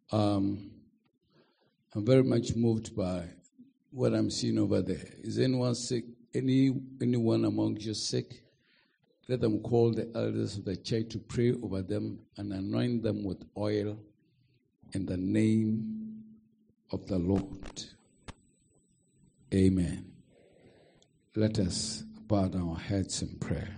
I'm very much moved by what I'm seeing over there. Is anyone sick? Anyone among you sick? Let them call the elders of the church to pray over them and anoint them with oil in the name of the Lord. Amen. Let us bow down our heads in prayer.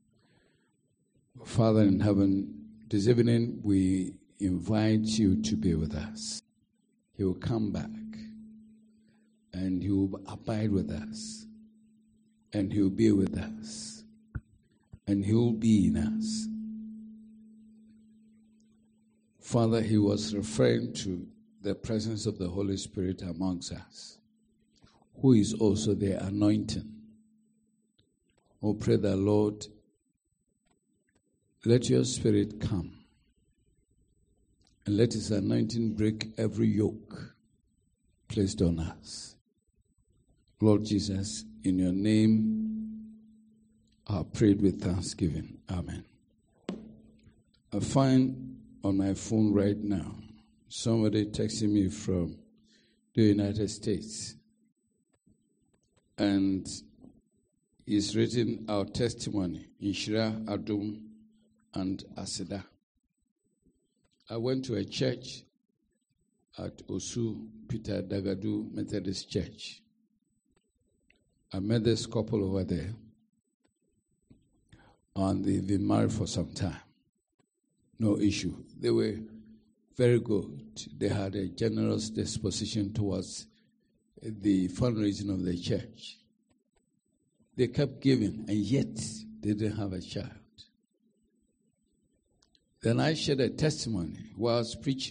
Father in heaven, this evening we invite you to be with us. He will come back and he will abide with us and he will be with us and he will be in us. Father, he was referring to the presence of the Holy Spirit amongst us, who is also the anointing. Oh, pray the Lord, let your Spirit come and let his anointing break every yoke placed on us. Lord Jesus, in your name, I prayed with thanksgiving. Amen. I find on my phone right now somebody texting me from the United States. And he's written our testimony in Shira, Adum, and Aseda. I went to a church at Osu Peter Dagadu Methodist Church. I met this couple over there, and they've been married for some time. No issue. They were very good. They had a generous disposition towards the fundraising of the church. They kept giving, and yet they didn't have a child. Then I shared a testimony while I was preaching.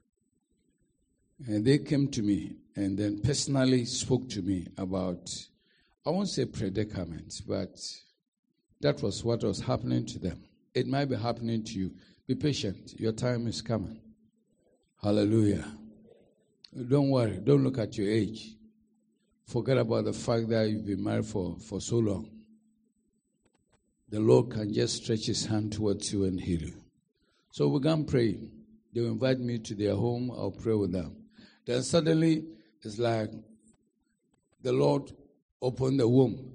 And they came to me and then personally spoke to me about, I won't say predicaments, but that was what was happening to them. It might be happening to you. Be patient. Your time is coming. Hallelujah. Don't worry. Don't look at your age. Forget about the fact that you've been married for so long. The Lord can just stretch his hand towards you and heal you. So we began praying. They will invite me to their home. I'll pray with them. Then suddenly, it's like the Lord opened the womb.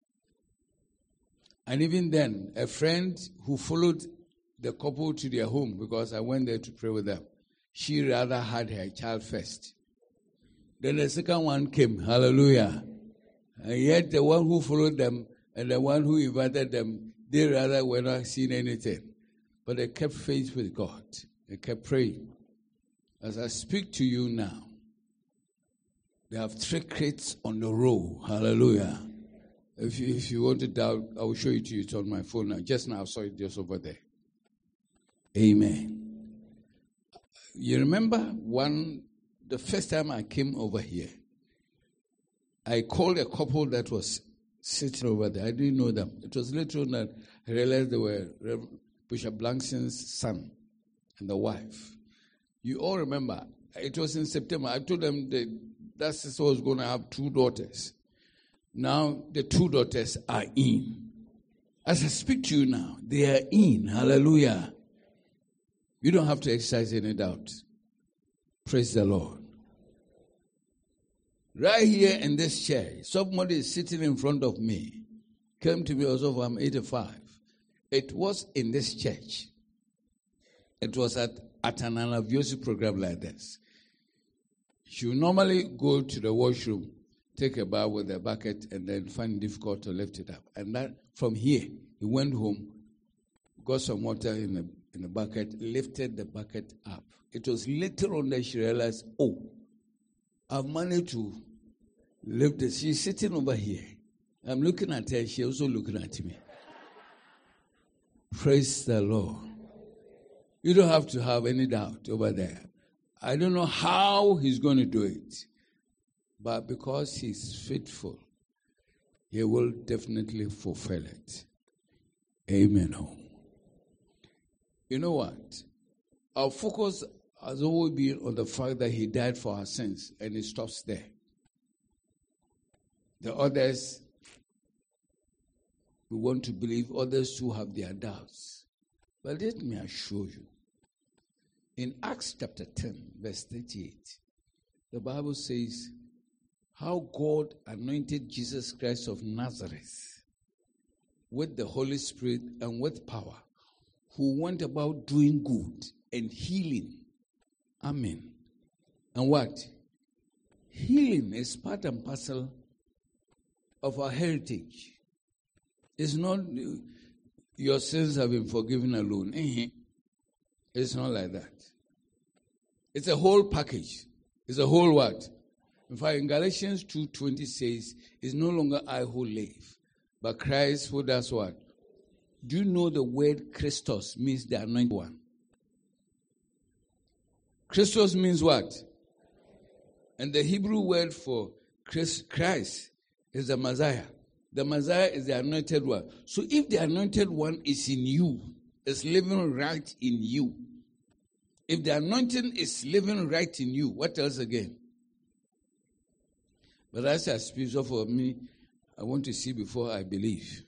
And even then, a friend who followed the couple to their home, because I went there to pray with them, she rather had her child first. Then the second one came. Hallelujah. And yet the one who followed them and the one who invited them, they rather were not seeing anything. But they kept faith with God. They kept praying. As I speak to you now, they have 3 crates on the row. Hallelujah. If you want to doubt, I will show it to you. It's on my phone now. Just now I saw it just over there. Amen. You remember the first time I came over here, I called a couple that was sitting over there. I didn't know them. It was later on that I realized they were Bishop Blangson's son and the wife. You all remember, it was in September. I told them that sister was going to have 2 daughters. Now the 2 daughters are in. As I speak to you now, they are in. Hallelujah. You don't have to exercise any doubt. Praise the Lord. Right here in this chair, somebody is sitting in front of me. Came to me also from 85. It was in this church. It was at an Anaviosi program like this. She would normally go to the washroom, take a bath with a bucket, and then find it difficult to lift it up. And that from here, he went home, got some water in the bucket, lifted the bucket up. It was later on that she realized, I've managed to lift it. She's sitting over here. I'm looking at her. She's also looking at me. Praise the Lord. You don't have to have any doubt over there. I don't know how he's going to do it. But because he's faithful, he will definitely fulfill it. Amen. You know what? Our focus has always been on the fact that he died for our sins, and it stops there. The others, we want to believe, others who have their doubts. But let me assure you, In Acts chapter 10, verse 38, the Bible says how God anointed Jesus Christ of Nazareth with the Holy Spirit and with power, who went about doing good and healing. Amen. And what? Healing is part and parcel of our heritage. It's not your sins have been forgiven alone. It's not like that. It's a whole package. It's a whole what? In fact, in Galatians 2:20 says, it's no longer I who live, but Christ who does what? Do you know the word Christos means the anointed one? Christos means what? And the Hebrew word for Christ is the Messiah. The Messiah is the anointed one. So if the anointed one is in you, is living right in you, if the anointing is living right in you, what else again? But as I speak for me, I want to see before I believe.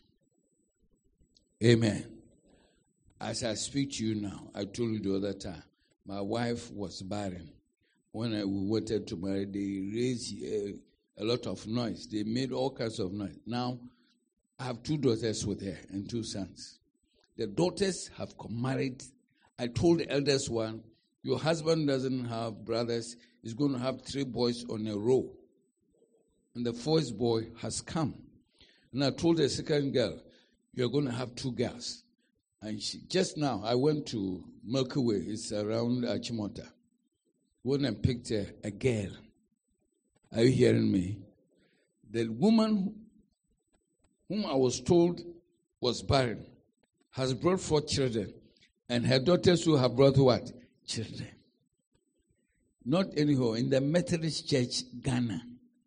Amen. As I speak to you now, I told you the other time, my wife was barren. When we wanted to marry, they raised a lot of noise. They made all kinds of noise. Now, I have 2 daughters with her and 2 sons. The daughters have married. I told the eldest one, your husband doesn't have brothers. He's going to have 3 boys on a row. And the 4th boy has come. And I told the second girl, you're going to have 2 girls. And just now, I went to Milky Way. It's around Achimota. Went and picked a girl. Are you hearing me? The woman whom I was told was barren has brought 4 children. And her daughters who have brought what? Children. Not anyhow, in the Methodist Church, Ghana.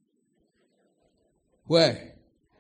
Where?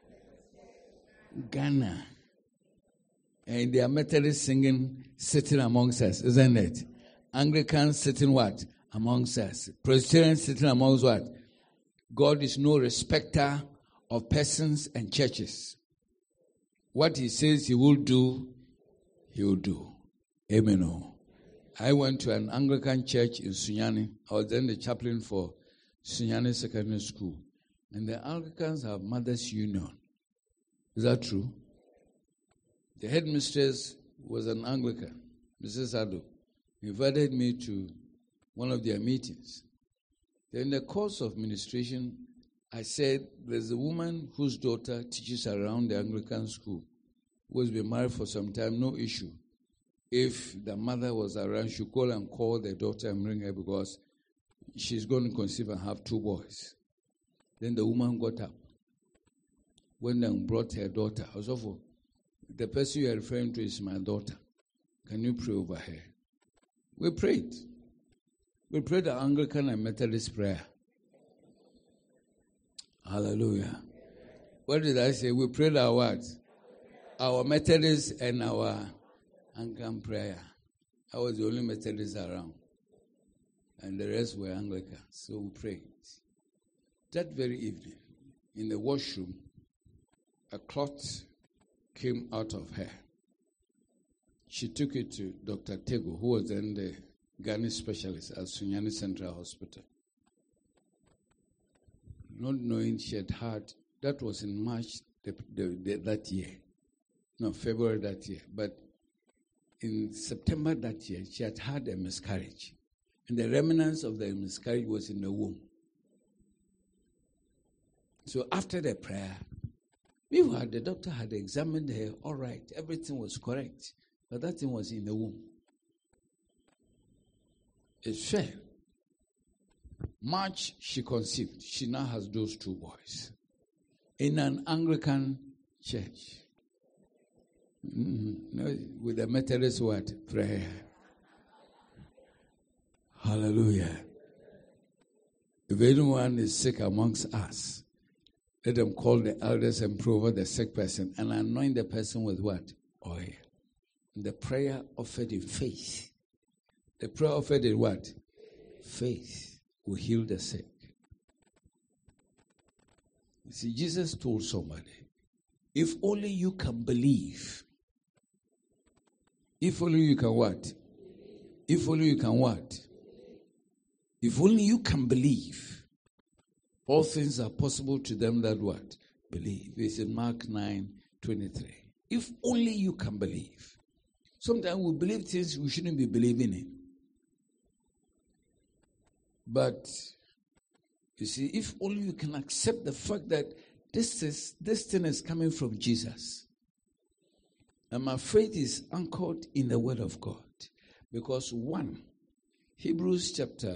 Ghana. And they are Methodists singing, sitting amongst us, isn't it? Anglicans sitting what? Amongst us. Presbyterians sitting amongst what? God is no respecter of persons and churches. What he says he will do, he will do. Amen. I went to an Anglican church in Sunyani. I was then the chaplain for Sunyani Secondary School. And the Anglicans have Mothers Union. Is that true? The headmistress was an Anglican, Mrs. Ado. Invited me to one of their meetings. Then in the course of ministration, I said, there's a woman whose daughter teaches around the Anglican school, who has been married for some time, no issue. If the mother was around, she'd call the daughter and bring her because she's going to conceive and have 2 boys. Then the woman got up, went and brought her daughter. I was awful. The person you are referring to is my daughter. Can you pray over her? We prayed. We prayed the Anglican and Methodist prayer. Hallelujah. What did I say? We prayed our what? Our Methodist and our Anglican prayer. I was the only Methodist around. And the rest were Anglican. So we prayed. That very evening, in the washroom, a clot came out of her. She took it to Dr. Tego, who was then the gynae specialist at Sunyani Central Hospital. Not knowing she had had, that was in March that year. No, February that year. But in September that year, she had had a miscarriage. And the remnants of the miscarriage was in the womb. So after the prayer, meanwhile, the doctor had examined her, all right, everything was correct, but that thing was in the womb. It fell. March, she conceived. She now has those 2 boys in an Anglican church. With the Methodist word, prayer. Hallelujah. If anyone is sick amongst us, let them call the elders and pray over the sick person and anoint the person with what? Oil. The prayer offered in faith. The prayer offered in what? Faith will heal the sick. You see, Jesus told somebody, if only you can believe. If only you can what? If only you can what? If only you can believe. All things are possible to them that what? Believe. It's in Mark 9:23. If only you can believe. Sometimes we believe things we shouldn't be believing in. But you see, if only you can accept the fact that this thing is coming from Jesus. And my faith is anchored in the Word of God. Because Hebrews chapter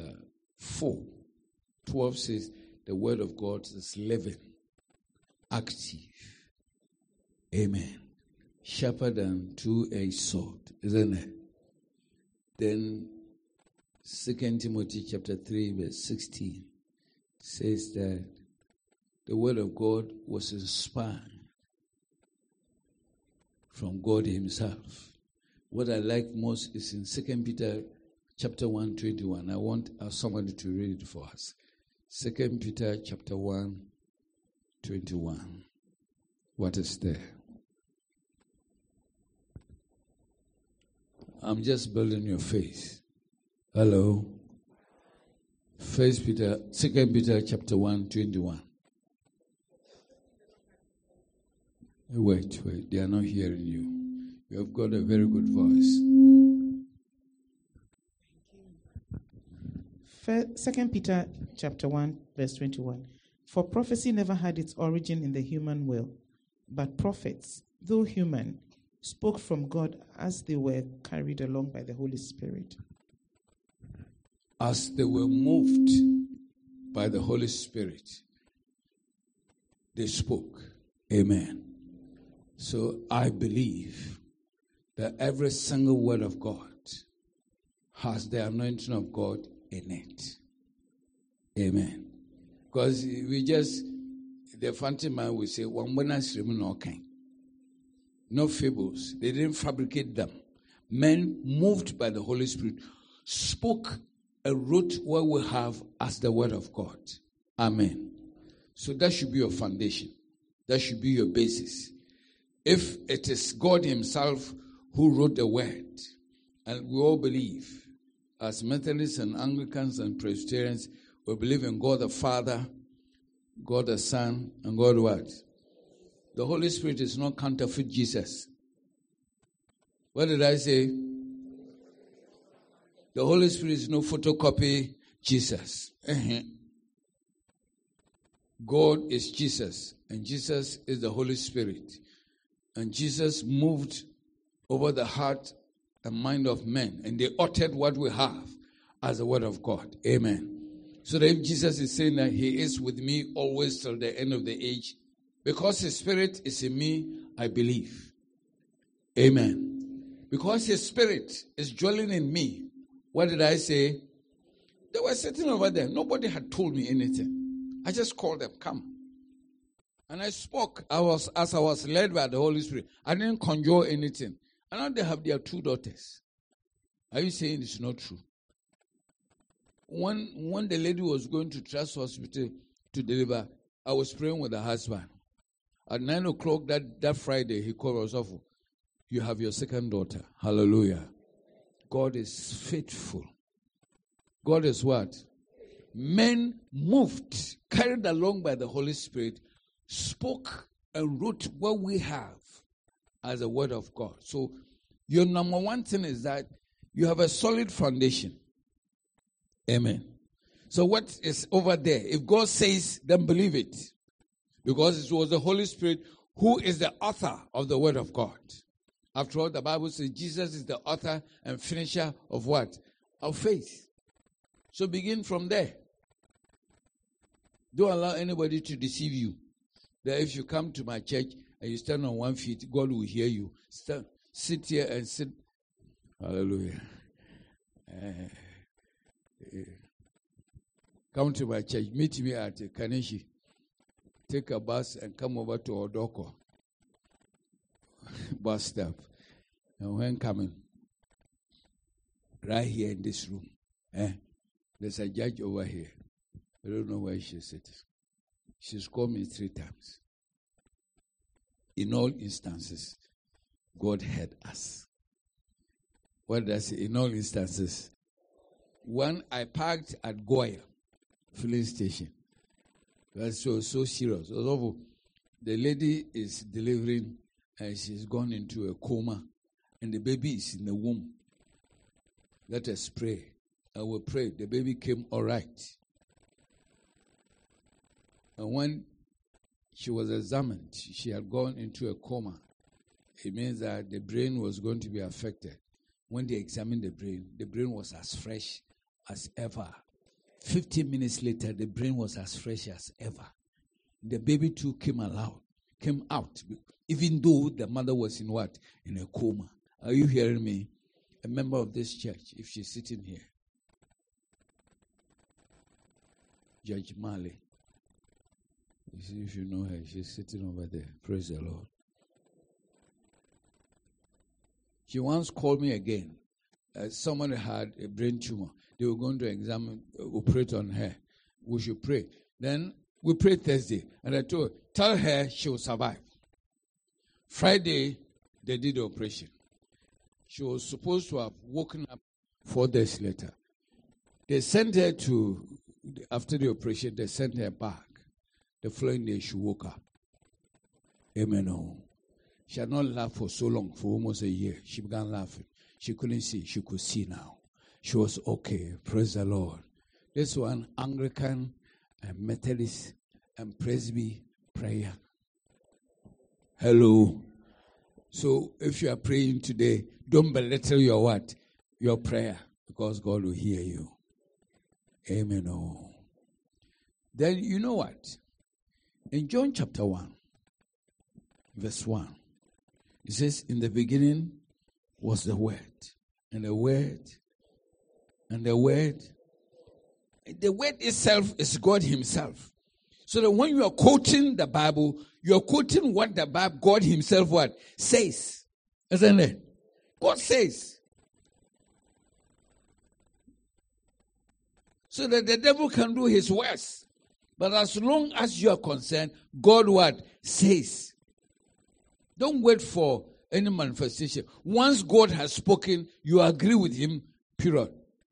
4:12 says the Word of God is living, active. Amen. Sharper than two-edged sword, isn't it? Then 2 Timothy chapter 3 verse 16 says that the Word of God was inspired from God Himself. What I like most is in 2 Peter chapter 1:21. I want somebody to read it for us. 2 Peter chapter 1:21. What is there? I'm just building your faith. Hello. 2 Peter chapter 1:21. Wait. They are not hearing you. You have got a very good voice. 2 Peter chapter 1, verse 21. For prophecy never had its origin in the human will, but prophets, though human, spoke from God as they were carried along by the Holy Spirit. As they were moved by the Holy Spirit, they spoke. Amen. So I believe that every single word of God has the anointing of God in it. Amen. Because the phantom man will say, no fables. They didn't fabricate them. Men moved by the Holy Spirit spoke and wrote what we have as the word of God. Amen. So that should be your foundation. That should be your basis. If it is God Himself who wrote the word, and we all believe, as Methodists and Anglicans and Presbyterians, we believe in God the Father, God the Son, and God what? The Holy Spirit is not counterfeit Jesus. What did I say? The Holy Spirit is no photocopy Jesus. God is Jesus, and Jesus is the Holy Spirit. And Jesus moved over the heart and mind of men, and they uttered what we have as the word of God. Amen. So that if Jesus is saying that He is with me always till the end of the age, because His Spirit is in me, I believe. Amen. Because His Spirit is dwelling in me. What did I say? They were sitting over there. Nobody had told me anything. I just called them, come. And I spoke as I was led by the Holy Spirit. I didn't conjure anything. And now they have their 2 daughters. Are you saying it's not true? When the lady was going to Trust Hospital to deliver, I was praying with her husband. At 9 o'clock that Friday, he called us off. You have your second daughter. Hallelujah. God is faithful. God is what? Men moved, carried along by the Holy Spirit, spoke and wrote what we have as a word of God. So your number one thing is that you have a solid foundation. Amen. So what is over there? If God says, then believe it. Because it was the Holy Spirit who is the author of the word of God. After all, the Bible says Jesus is the author and finisher of what? Of faith. So begin from there. Don't allow anybody to deceive you. That if you come to my church and you stand on 1 foot, God will hear you. Sit here and sit. Hallelujah. Come to my church. Meet me at Kaneshi. Take a bus and come over to Odoko bus stop. And when coming, right here in this room, there's a judge over here. I don't know where she's sitting. She's called me 3 times. In all instances, God heard us. What does it? In all instances. When I parked at Goya filling station, that's so serious. Although the lady is delivering and she's gone into a coma, and the baby is in the womb. Let us pray. I will pray. The baby came all right. And when she was examined, she had gone into a coma. It means that the brain was going to be affected. When they examined the brain was as fresh as ever. 15 minutes later, the brain was as fresh as ever. The baby too came out, even though the mother was in what? In a coma. Are you hearing me? A member of this church, if she's sitting here. Judge Marley. You see, if you know her, she's sitting over there. Praise the Lord. She once called me again. Someone had a brain tumor. They were going to operate on her. We should pray. Then we prayed Thursday. And I told her, tell her she will survive. Friday, they did the operation. She was supposed to have woken up 4 days later. They sent her after the operation, they sent her back. The following day, she woke up. Amen. Oh. She had not laughed for so long, for almost a year. She began laughing. She couldn't see. She could see now. She was okay. Praise the Lord. This one, Anglican and Methodist and Presby prayer. Hello. So if you are praying today, don't belittle your what? Your prayer, because God will hear you. Amen. Oh. Then you know what? In John chapter 1, verse 1, it says, in the beginning was the Word, and the Word itself is God Himself. So that when you are quoting the Bible, you are quoting what the Bible, God Himself, what? Says. Isn't it? God says. So that the devil can do his worst. But as long as you are concerned, God what? Says. Don't wait for any manifestation. Once God has spoken, you agree with Him, period.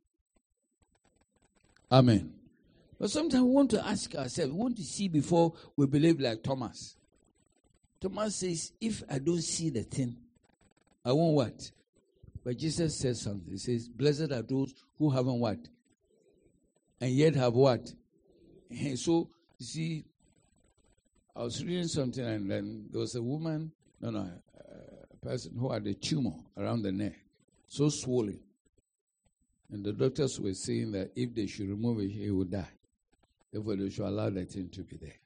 Amen. But sometimes we want to ask ourselves, we want to see before we believe like Thomas. Thomas says, if I don't see the thing, I won't what? But Jesus says something. He says, blessed are those who haven't what? And yet have what? And so, you see, I was reading something and then there was a woman, a person who had a tumor around the neck, so swollen. And the doctors were saying that if they should remove it, he would die. Therefore, they should allow that thing to be there.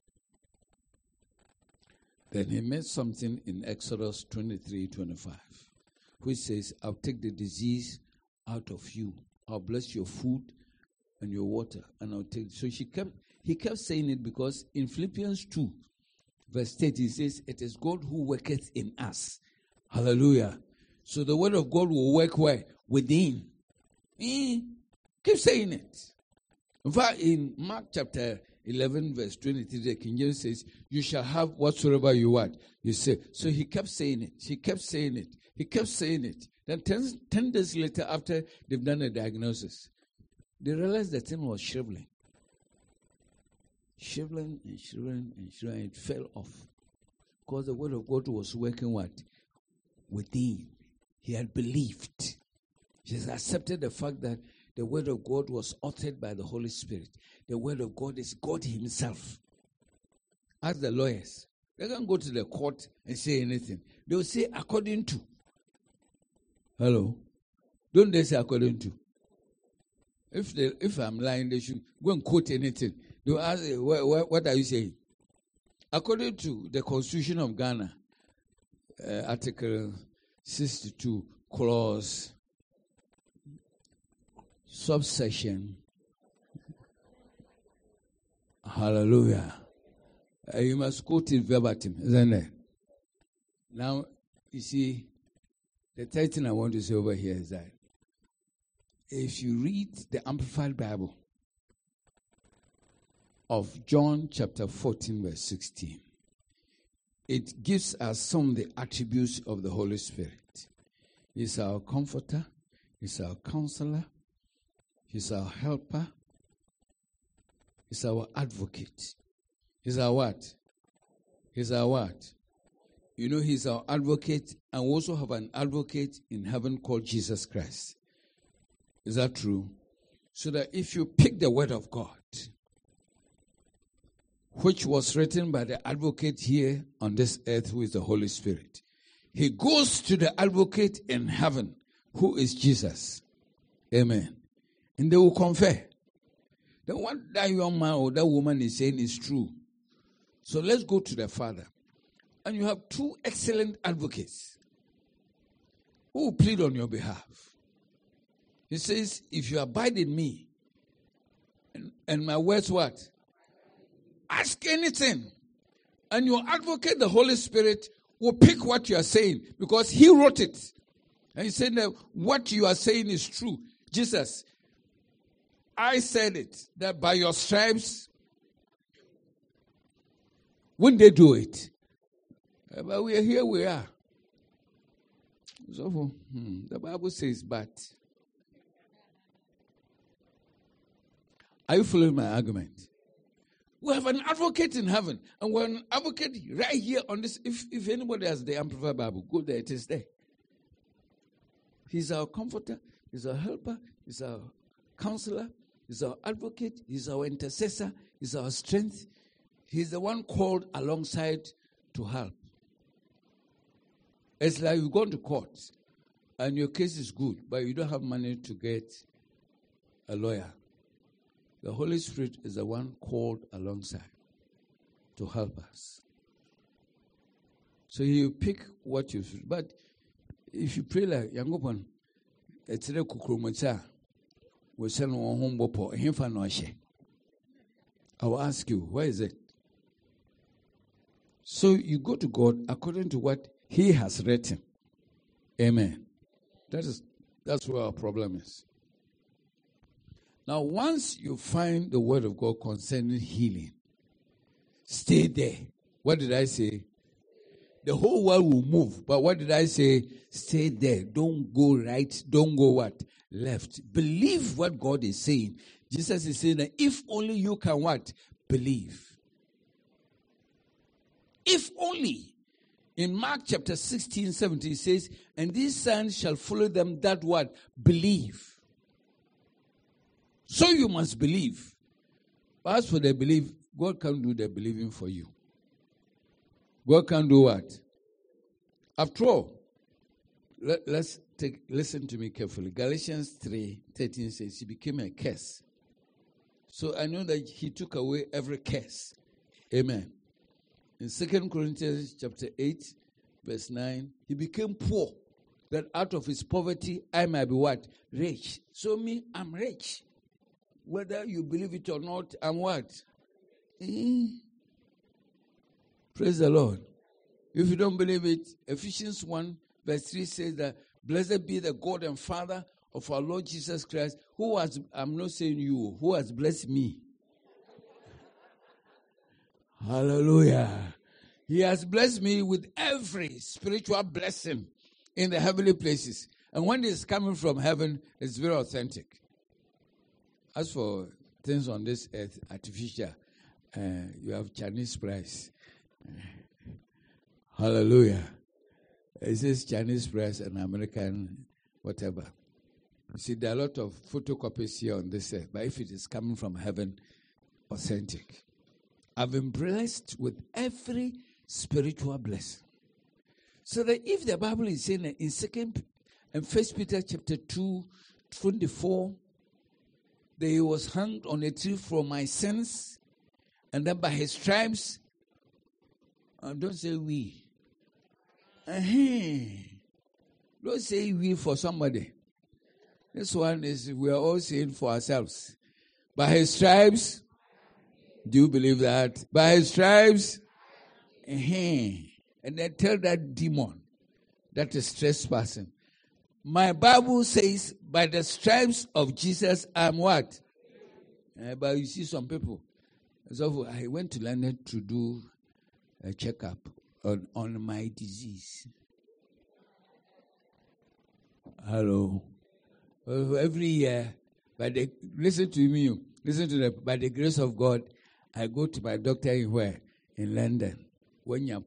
Then he made something in Exodus 23:25, which says, I'll take the disease out of you. I'll bless your food and your water, and I'll take. So he kept saying it because in Philippians 2, verse 30, he says, it is God who worketh in us. Hallelujah. So the word of God will work where? Within. Keep saying it. In fact, in Mark chapter 11, verse 23, the King James says, you shall have whatsoever you want. You say. So he kept saying it. He kept saying it. He kept saying it. Then 10 days later, after they've done a diagnosis, they realized the thing was shriveling. Shriveling and shriveling and shriveling. It fell off. Because the word of God was working what? Within. He had believed. He has accepted the fact that the word of God was authored by the Holy Spirit. The word of God is God Himself. Ask the lawyers. They can't go to the court and say anything. They will say according to. Hello? Don't they say according to? If I'm lying, they should go and quote anything. They will ask, what are you saying? According to the Constitution of Ghana, Article 62, Clause, subsection, hallelujah. You must quote it verbatim, isn't it? Now, you see, the third thing I want to say over here is that if you read the Amplified Bible of John chapter 14, verse 16, it gives us some of the attributes of the Holy Spirit. He's our comforter. He's our counselor. He's our helper. He's our advocate. He's our what? He's our what? You know, he's our advocate, and we also have an advocate in heaven called Jesus Christ. Is that true? So that if you pick the word of God, which was written by the advocate here on this earth, who is the Holy Spirit, he goes to the advocate in heaven, who is Jesus. Amen. And they will confer that what that young man or that woman is saying is true. So let's go to the Father. And you have two excellent advocates who will plead on your behalf. He says, if you abide in me, and my words what? Ask anything. And your advocate, the Holy Spirit, will pick what you are saying because he wrote it. And he said that what you are saying is true. Jesus, I said it, that by your stripes, when they do it, but we are here, we are. So, the Bible says, but. Are you following my argument? We have an advocate in heaven, and we're an advocate right here on this. If anybody has the Amplified Bible, go there, it is there. He's our comforter, he's our helper, he's our counselor, he's our advocate, he's our intercessor, he's our strength. He's the one called alongside to help. It's like you've gone to court and your case is good, but you don't have money to get a lawyer. The Holy Spirit is the one called alongside to help us. So you pick what you should. But if you pray like Yangopon, it's a kukrumacha, we send one home bopo, I will ask you, where is it? So you go to God according to what He has written. Amen. That's where our problem is. Now, once you find the word of God concerning healing, stay there. What did I say? The whole world will move. But what did I say? Stay there. Don't go right. Don't go what? Left. Believe what God is saying. Jesus is saying that if only you can what? Believe. If only. In Mark chapter 16, 17, it says, and these signs shall follow them that what? Believe. So you must believe. But as for the belief, God can't do the believing for you. God can do what? After all, let's listen to me carefully. Galatians 3:13 says he became a curse. So I know that he took away every curse. Amen. In 2 Corinthians chapter 8, verse 9, he became poor, that out of his poverty I might be what? Rich. So me, I'm rich. Whether you believe it or not, I'm what? Praise the Lord. If you don't believe it, Ephesians 1, verse 3 says that, blessed be the God and Father of our Lord Jesus Christ, who has, I'm not saying you, who has blessed me. Hallelujah. He has blessed me with every spiritual blessing in the heavenly places. And when it's coming from heaven, it's very authentic. As for things on this earth, artificial, you have Chinese price. Hallelujah. It says Chinese price and American whatever. You see, there are a lot of photocopies here on this earth, but if it is coming from heaven, authentic. I've been blessed with every spiritual blessing. So that if the Bible is saying that in 2 and 1 Peter chapter 2, 24, that he was hung on a tree for my sins, and that by his stripes, don't say we. Don't say we for somebody. This one is, we are all saying for ourselves. By his stripes, do you believe that? By his stripes, and then tell that demon that is trespassing. My Bible says, by the stripes of Jesus, I'm what? But you see some people. So I went to London to do a checkup on my disease. Hello. Every year, listen to me. By the grace of God, I go to my doctor in London. When you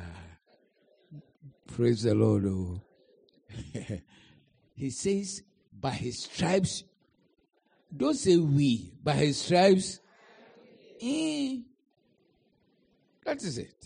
praise the Lord. Oh. He says, by his stripes, don't say we, by his stripes, that is it.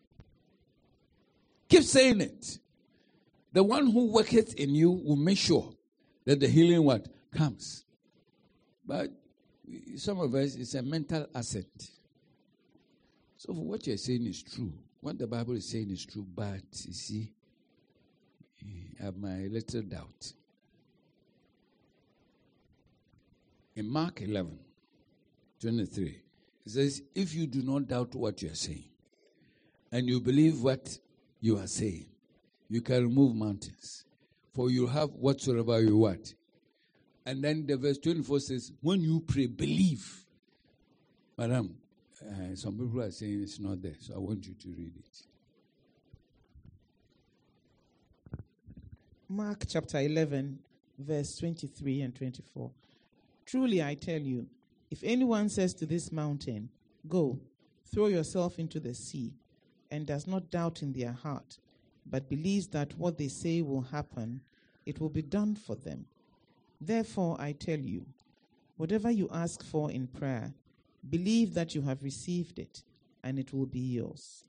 Keep saying it. The one who worketh in you will make sure that the healing comes. But some of us, it's a mental asset. So what you're saying is true. What the Bible is saying is true, but you see, I have my little doubt. In Mark 11:23, it says, if you do not doubt what you are saying, and you believe what you are saying, you can remove mountains, for you have whatsoever you want. And then the verse 24 says, when you pray, believe. Madam, some people are saying it's not there, so I want you to read it. Mark chapter 11, verse 23 and 24. Truly I tell you, if anyone says to this mountain, go, throw yourself into the sea, and does not doubt in their heart, but believes that what they say will happen, it will be done for them. Therefore I tell you, whatever you ask for in prayer, believe that you have received it, and it will be yours.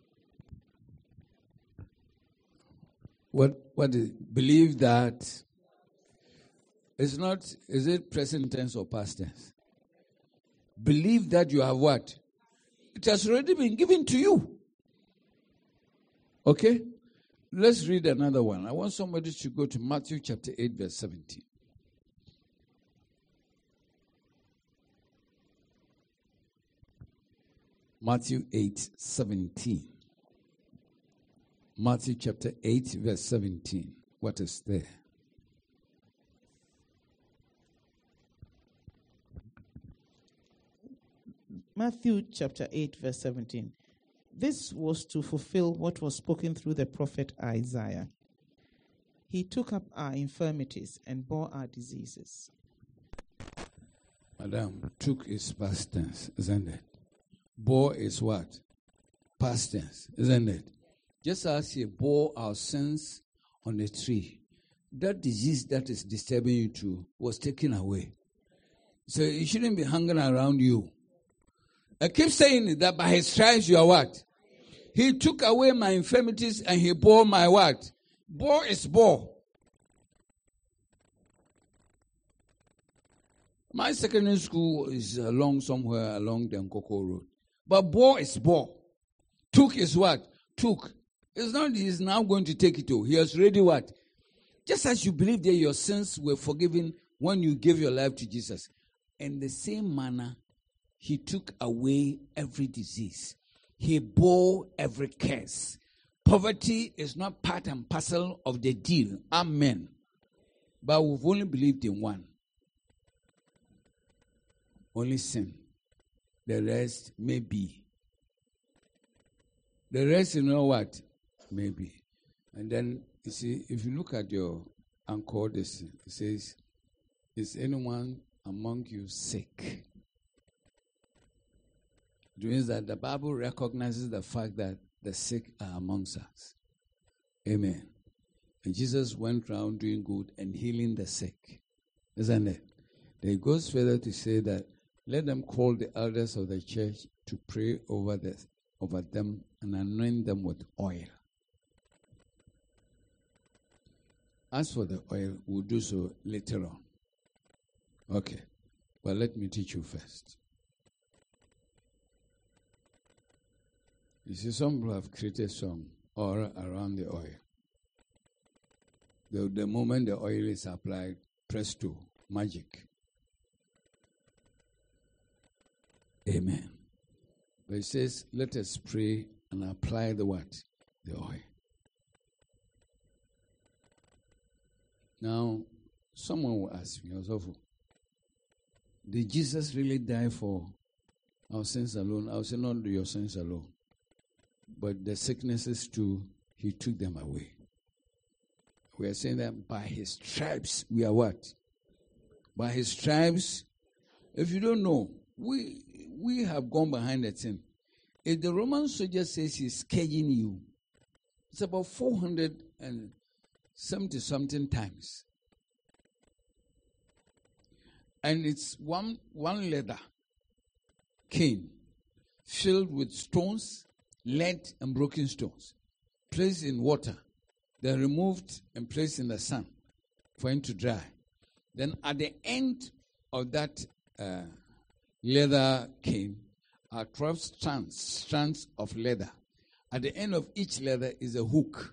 What is believe that? It's not, is it present tense or past tense? Believe that you have what? It has already been given to you. Okay? Let's read another one. I want somebody to go to Matthew chapter 8, verse 17. Matthew 8:17. Matthew chapter 8, verse 17. What is there? Matthew chapter 8, verse 17. This was to fulfill what was spoken through the prophet Isaiah. He took up our infirmities and bore our diseases. Madam, took is past tense, isn't it? Bore is what? Past tense, isn't it? Just as he bore our sins on the tree, that disease that is disturbing you too was taken away. So it shouldn't be hanging around you. I keep saying that by his stripes you are what? He took away my infirmities and he bore my what? Bore is bore. My secondary school is somewhere along the Nkoko Road. But bore is bore. Took is what? Took. It's not he's now going to take it all. He has already what? Just as you believe that your sins were forgiven when you gave your life to Jesus. In the same manner, he took away every disease. He bore every curse. Poverty is not part and parcel of the deal. Amen. But we've only believed in one. Only sin. The rest may be. The rest, you know what? Maybe. And then, you see, if you look at your anchor, it says, is anyone among you sick? It means that the Bible recognizes the fact that the sick are amongst us. Amen. And Jesus went around doing good and healing the sick. Isn't it? Then it goes further to say that let them call the elders of the church to pray over them and anoint them with oil. As for the oil, we'll do so later on. Okay. But let me teach you first. You see, some people have created some aura around the oil. The moment the oil is applied, presto, magic. Amen. But it says, let us pray and apply the what? The oil. Now, someone will ask me, did Jesus really die for our sins alone? I will say, not your sins alone. But the sicknesses too, he took them away. We are saying that by his stripes we are what? By his stripes. If you don't know, we have gone behind the thing. If the Roman soldier says he's scourging you, it's about 470 something times. And it's one leather cane filled with stones, lead and broken stones, placed in water, then removed and placed in the sun for him to dry. Then at the end of that leather cane are 12 strands of leather. At the end of each leather is a hook.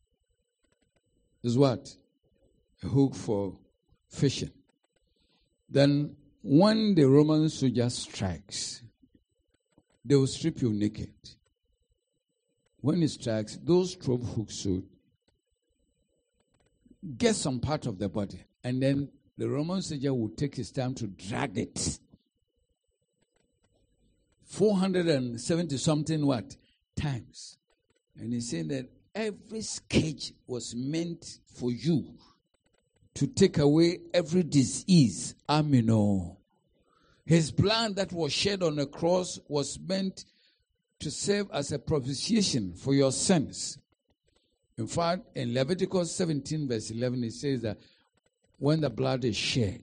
Is what? A hook for fishing. Then when the Roman soldier strikes, they will strip you naked. When he strikes, those 12 hooks should get some part of the body. And then the Roman soldier will take his time to drag it. 470 something what? Times. And he's saying that every scourge was meant for you to take away every disease. Amen. His blood that was shed on the cross was meant to serve as a propitiation for your sins. In fact, in Leviticus 17 verse 11, it says that when the blood is shed,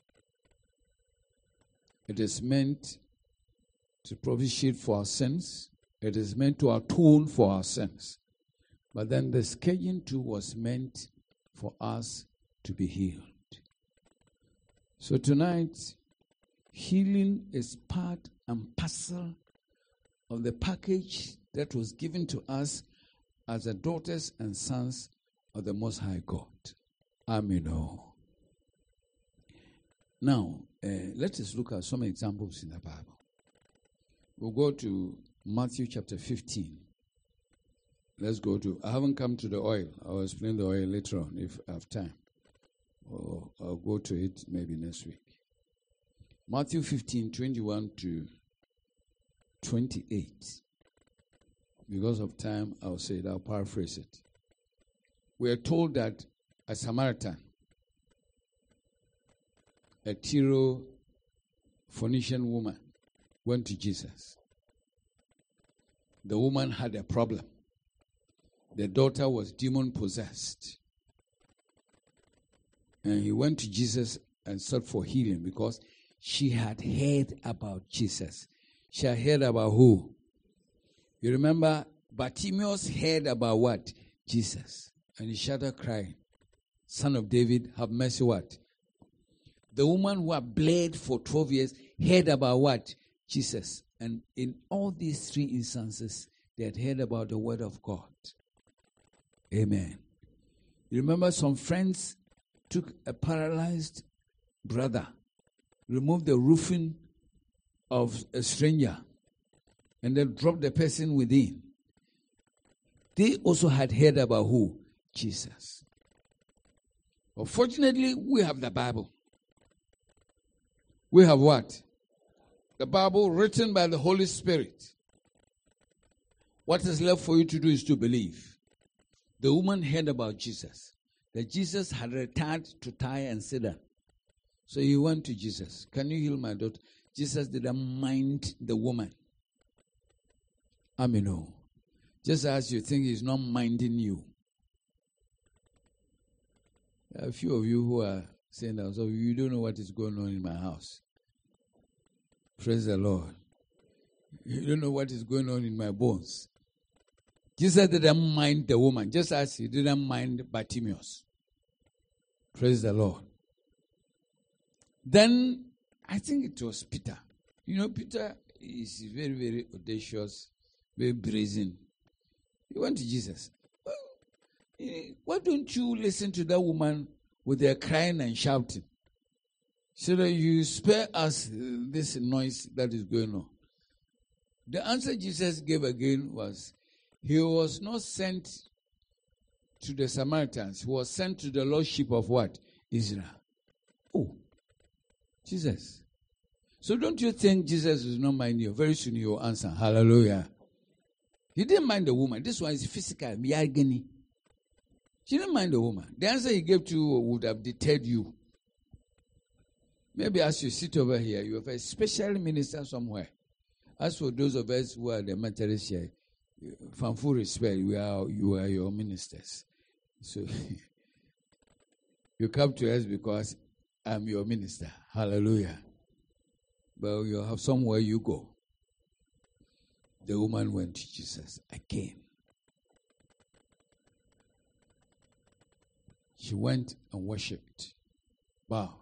it is meant to propitiate for our sins. It is meant to atone for our sins. But then the scourging too was meant for us to be healed. So tonight, healing is part and parcel of the package that was given to us as the daughters and sons of the Most High God. Amen. Now, let us look at some examples in the Bible. We'll go to Matthew chapter 15. Let's go to, I haven't come to the oil. I'll explain the oil later on if I have time. Or I'll go to it maybe next week. Matthew 15, 21 to 28. Because of time, I'll say it. I'll paraphrase it. We are told that a Samaritan, a Syro-Phoenician woman, went to Jesus. The woman had a problem. The daughter was demon-possessed. And he went to Jesus and sought for healing because she had heard about Jesus. She had heard about who? You remember, Bartimaeus heard about what? Jesus. And he started crying, Son of David, have mercy what? The woman who had bled for 12 years heard about what? Jesus. And in all these three instances, they had heard about the word of God. Amen. You remember some friends took a paralyzed brother, removed the roofing of a stranger, and then dropped the person within. They also had heard about who? Jesus. But fortunately, we have the Bible. We have what? The Bible written by the Holy Spirit. What is left for you to do is to believe. The woman heard about Jesus. That Jesus had retired to Tyre and Sidon. So he went to Jesus. Can you heal my daughter? Jesus didn't mind the woman. Amen. Just as you think he's not minding you. There are a few of you who are saying that, so you don't know what is going on in my house. Praise the Lord. You don't know what is going on in my bones. Jesus didn't mind the woman, just as he didn't mind Bartimaeus. Praise the Lord. Then, I think it was Peter. You know, Peter is very, very audacious, very brazen. He went to Jesus. Why don't you listen to that woman with their crying and shouting, so that you spare us this noise that is going on? The answer Jesus gave again was, he was not sent to the Samaritans. He was sent to the lordship of what? Israel. Oh, Jesus. So don't you think Jesus is not minding you? Very soon he will answer. Hallelujah. He didn't mind the woman. This one is physical. She didn't mind the woman. The answer he gave to you would have deterred you. Maybe as you sit over here, you have a special minister somewhere. As for those of us who are the Methodists here, from full respect, you are your ministers. So you come to us because I'm your minister. Hallelujah. But you have somewhere you go. The woman went to Jesus again. She went and worshipped. Wow.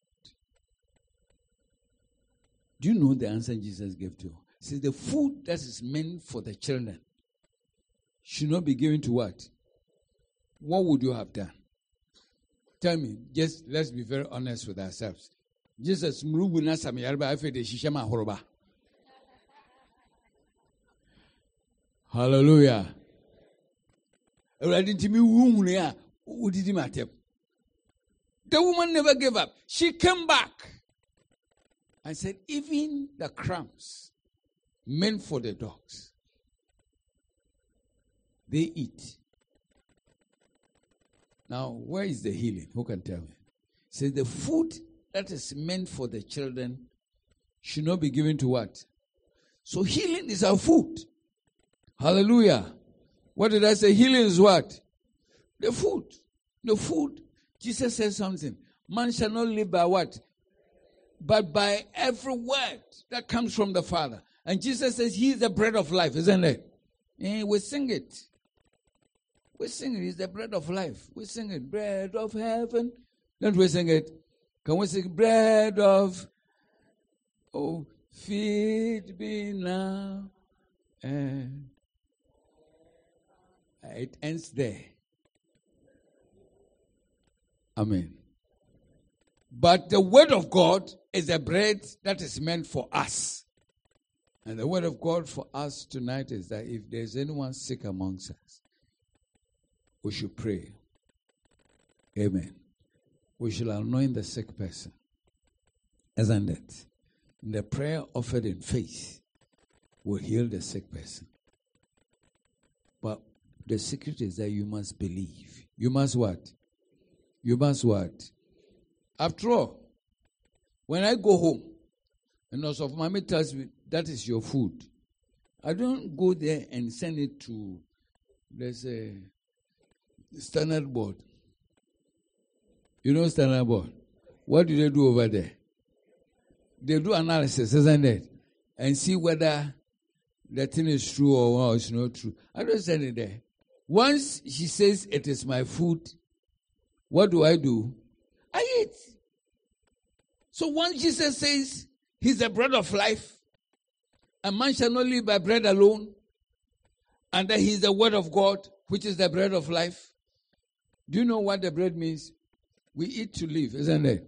Do you know the answer Jesus gave to her? He says, the food that is meant for the children should not be given to what? What would you have done? Tell me, just let's be very honest with ourselves. Jesus, hallelujah. The woman never gave up. She came back and said, even the crumbs meant for the dogs, they eat. Now, where is the healing? Who can tell me? Says the food that is meant for the children should not be given to what? So healing is our food. Hallelujah. What did I say? Healing is what? The food. The food. Jesus says something. Man shall not live by what? But by every word that comes from the Father. And Jesus says he is the bread of life, isn't it? And we sing it. We sing it. He's the bread of life. We sing it. Bread of heaven. Don't we sing it? Can we sing bread of... Oh, feed me now. And it ends there. Amen. But the word of God is the bread that is meant for us. And the word of God for us tonight is that if there's anyone sick amongst us, we should pray. Amen. We should anoint the sick person. Isn't it? The prayer offered in faith will heal the sick person. But the secret is that you must believe. You must what? You must what? After all, when I go home, and also if mommy tells me that is your food, I don't go there and send it to, there's a standard board. You know standard board? What do they do over there? They do analysis, isn't it? And see whether the thing is true or it's not true. I don't send it there. Once she says it is my food, what do? I eat. So once Jesus says he's the bread of life, and man shall not live by bread alone, and that he's the word of God, which is the bread of life. Do you know what the bread means? We eat to live, isn't it?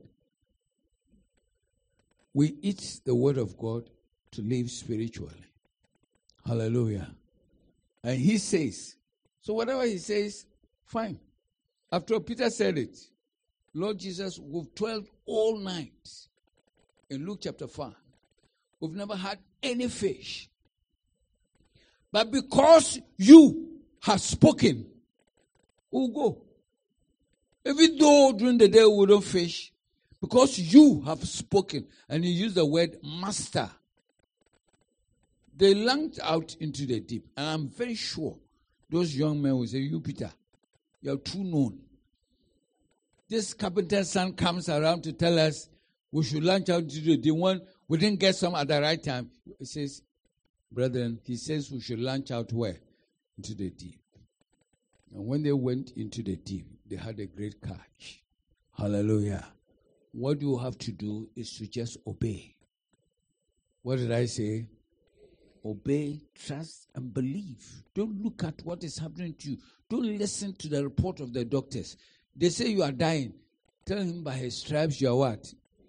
We eat the word of God to live spiritually. Hallelujah. And he says, so whatever he says, fine. After all, Peter said it. Lord Jesus, we've toiled all night. In Luke chapter 5, we've never had any fish. But because you have spoken, we'll go. Even though during the day we don't fish, because you have spoken, and you use the word master, they launched out into the deep. And I'm very sure those young men will say, you, Peter, you're too known. This carpenter's son comes around to tell us we should launch out into the deep. When we didn't get some at the right time, he says, brethren, he says we should launch out where? Into the deep. And when they went into the deep, they had a great catch. Hallelujah. What you have to do is to just obey. What did I say? Obey, trust, and believe. Don't look at what is happening to you. Don't listen to the report of the doctors. They say you are dying. Tell him by his stripes you are what?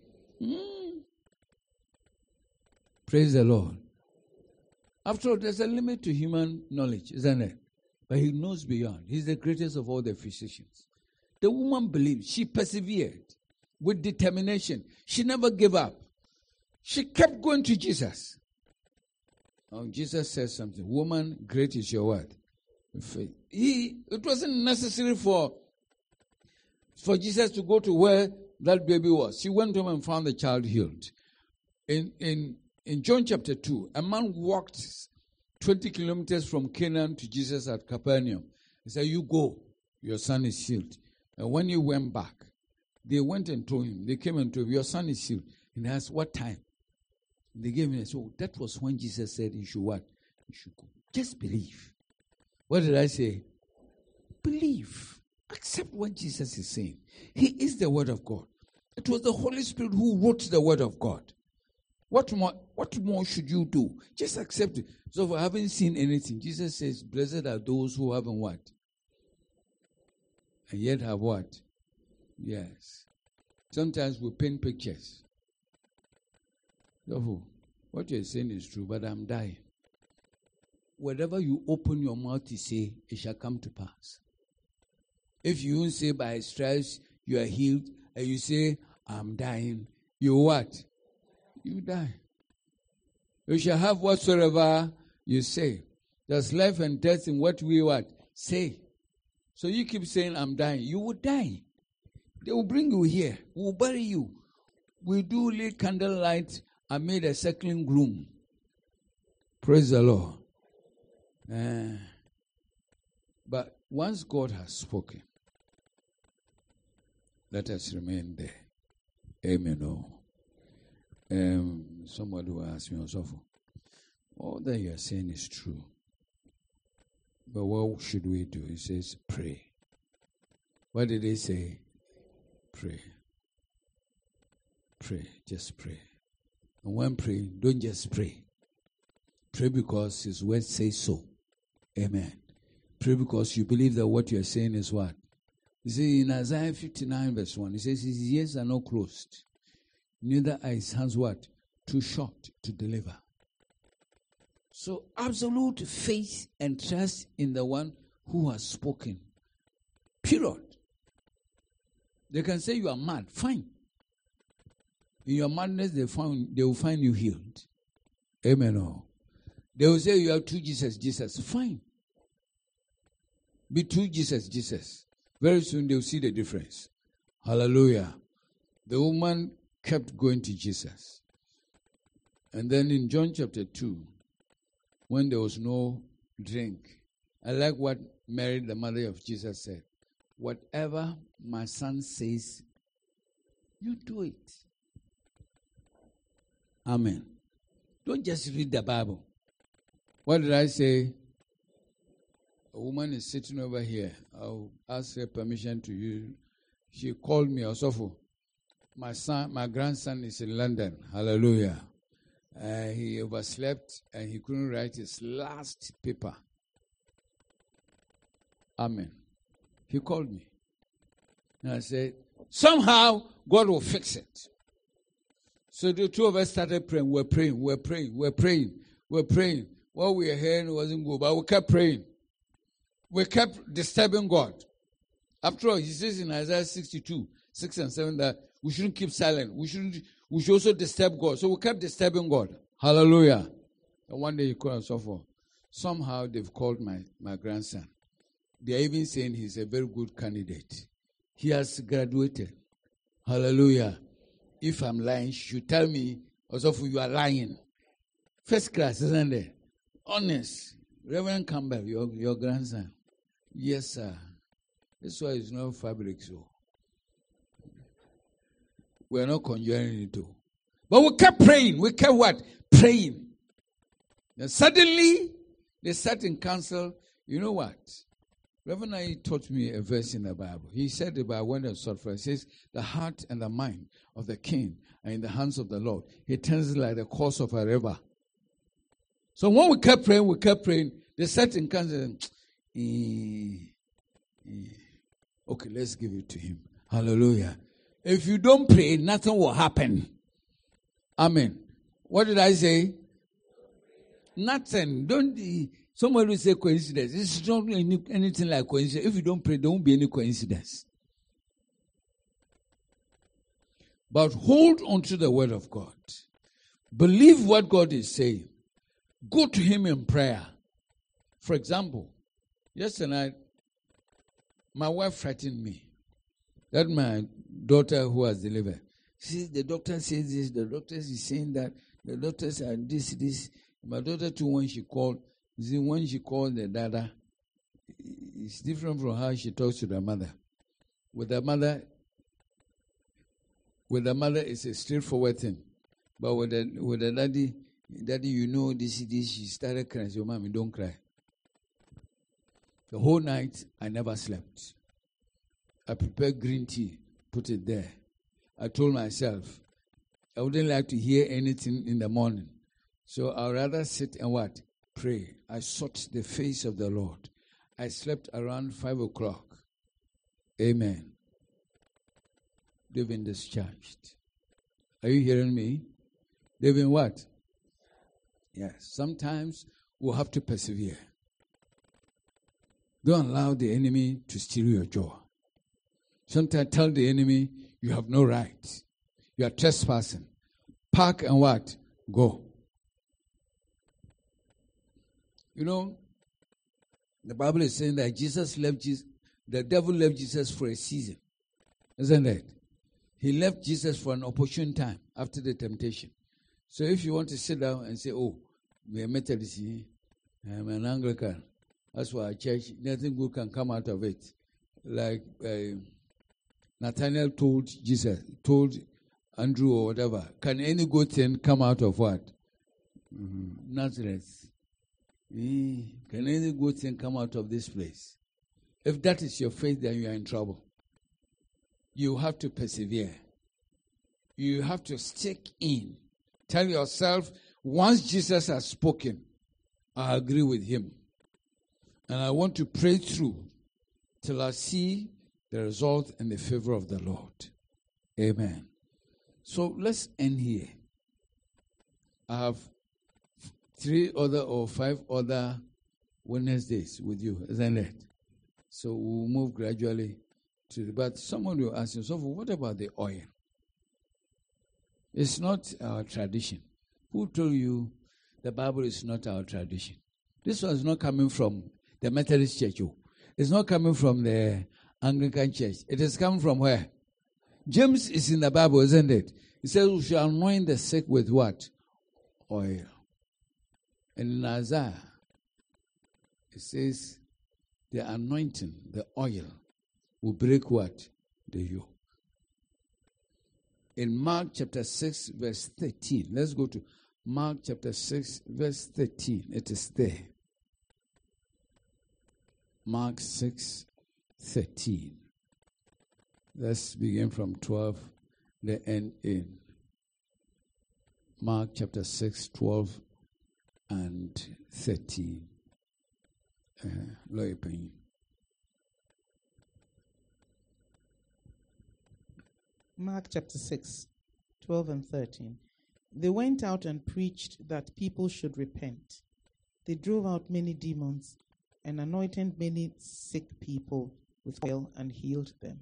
Praise the Lord. After all, there's a limit to human knowledge, isn't it? But he knows beyond. He's the greatest of all the physicians. The woman believed. She persevered with determination. She never gave up. She kept going to Jesus. Jesus says something. Woman, great is your word. Faith. It wasn't necessary for Jesus to go to where that baby was. He went home and found the child healed. In John chapter 2, a man walked 20 kilometers from Canaan to Jesus at Capernaum. He said, you go, your son is healed. And when he went back, they went and told him, they came and told him, your son is healed. And he asked, what time? And they gave him, so that was when Jesus said, you should what? You should go. Just believe. What did I say? Believe. Accept what Jesus is saying. He is the Word of God. It was the Holy Spirit who wrote the Word of God. What more should you do? Just accept it. So if I haven't seen anything, Jesus says, blessed are those who haven't what? And yet have what? Yes. Sometimes we paint pictures. So what you're saying is true, but I'm dying. Whatever you open your mouth to say, it shall come to pass. If you say by stripes you are healed, and you say, I'm dying, you what? You die. You shall have whatsoever you say. There's life and death in what we what? Say. So you keep saying, I'm dying. You will die. They will bring you here. We will bury you. We do lit candlelight and made a circling gloom. Praise the Lord. But once God has spoken, let us remain there. Amen. Somebody will ask me also, all that you are saying is true. But what should we do? He says, pray. What did he say? Pray. Pray. Just pray. And when praying, don't just pray. Pray because his word says so. Amen. Pray because you believe that what you are saying is what? You see, in Isaiah 59 verse 1, he says, his ears are not closed. Neither are his hands what? Too short to deliver. So absolute faith and trust in the one who has spoken. Period. They can say you are mad. Fine. In your madness, they will find you healed. Amen. They will say you have two Jesus. Jesus. Fine. Be two Jesus. Very soon they will see the difference. Hallelujah. The woman kept going to Jesus. And then in John chapter 2, when there was no drink, I like what Mary, the mother of Jesus, said. Whatever my son says, you do it. Amen. Don't just read the Bible. What did I say? A woman is sitting over here. I'll ask her permission to use. She called me also. My grandson is in London. Hallelujah. He overslept and he couldn't write his last paper. Amen. He called me. And I said, somehow God will fix it. So the two of us started praying. We're praying. What we were hearing wasn't good, but we kept praying. We kept disturbing God. After all, he says in Isaiah 62, 6 and 7 that we shouldn't keep silent. We should also disturb God. So we kept disturbing God. Hallelujah. And one day he called us off. Somehow they've called my grandson. They're even saying he's a very good candidate. He has graduated. Hallelujah. If I'm lying, you should tell me, also, you are lying. First class, isn't it? Honest. Reverend Campbell, your grandson. Yes, sir. This one is not fabric, so. We're not conjuring it too. But we kept praying. We kept what? Praying. Then suddenly, they sat in council. You know what? Reverend I taught me a verse in the Bible. He said about when the sword flies, he says, the heart and the mind of the king are in the hands of the Lord. He turns it like the course of a river. So when we kept praying, they sat in council. Okay, let's give it to him. Hallelujah. If you don't pray, nothing will happen. Amen. What did I say? Nothing. Somebody will say coincidence. It's not anything like coincidence. If you don't pray, there won't be any coincidence. But hold on to the word of God. Believe what God is saying. Go to him in prayer. For example, Yesterday night, my wife frightened me. That my daughter who was delivered. See, the doctor says this, the doctor is saying that, the doctors are this. My daughter too, when she called the dada, it's different from how she talks to the mother. With the mother, it's a straightforward thing. But with the daddy, you know this, she started crying. So, mommy, don't cry. The whole night, I never slept. I prepared green tea, put it there. I told myself, I wouldn't like to hear anything in the morning. So I'd rather sit and what? Pray. I sought the face of the Lord. I slept around 5 o'clock. Amen. They've been discharged. Are you hearing me? They've been what? Yes. Sometimes we'll have to persevere. Don't allow the enemy to steal your joy. Sometimes tell the enemy, you have no right. You are trespassing. Park and what? Go. You know, the Bible is saying that the devil left Jesus for a season. Isn't it? He left Jesus for an opportune time after the temptation. So if you want to sit down and say, oh, we are Methodist, I'm an Anglican. That's why our church, nothing good can come out of it. Like Nathaniel told Andrew or whatever, can any good thing come out of what? Nazareth. Can any good thing come out of this place? If that is your faith, then you are in trouble. You have to persevere. You have to stick in. Tell yourself, once Jesus has spoken, I agree with him. And I want to pray through till I see the result and the favor of the Lord. Amen. So let's end here. I have 3 other or 5 other Wednesdays with you, isn't it? So we'll move gradually to but someone will ask himself, what about the oil? It's not our tradition. Who told you the Bible is not our tradition? This one is not coming from the Methodist Church. It's not coming from the Anglican Church. It is coming from where? James is in the Bible, isn't it? He says we shall anoint the sick with what? Oil. And in Isaiah, it says the anointing, the oil, will break what? The yoke. In Mark chapter 6, verse 13. Let's go to Mark chapter 6, verse 13. It is there. Mark 6, 13. Let's begin from 12, the end in. Mark chapter 6, 12 and 13. Mark chapter 6, 12 and 13. They went out and preached that people should repent. They drove out many demons and anointed many sick people with oil and healed them.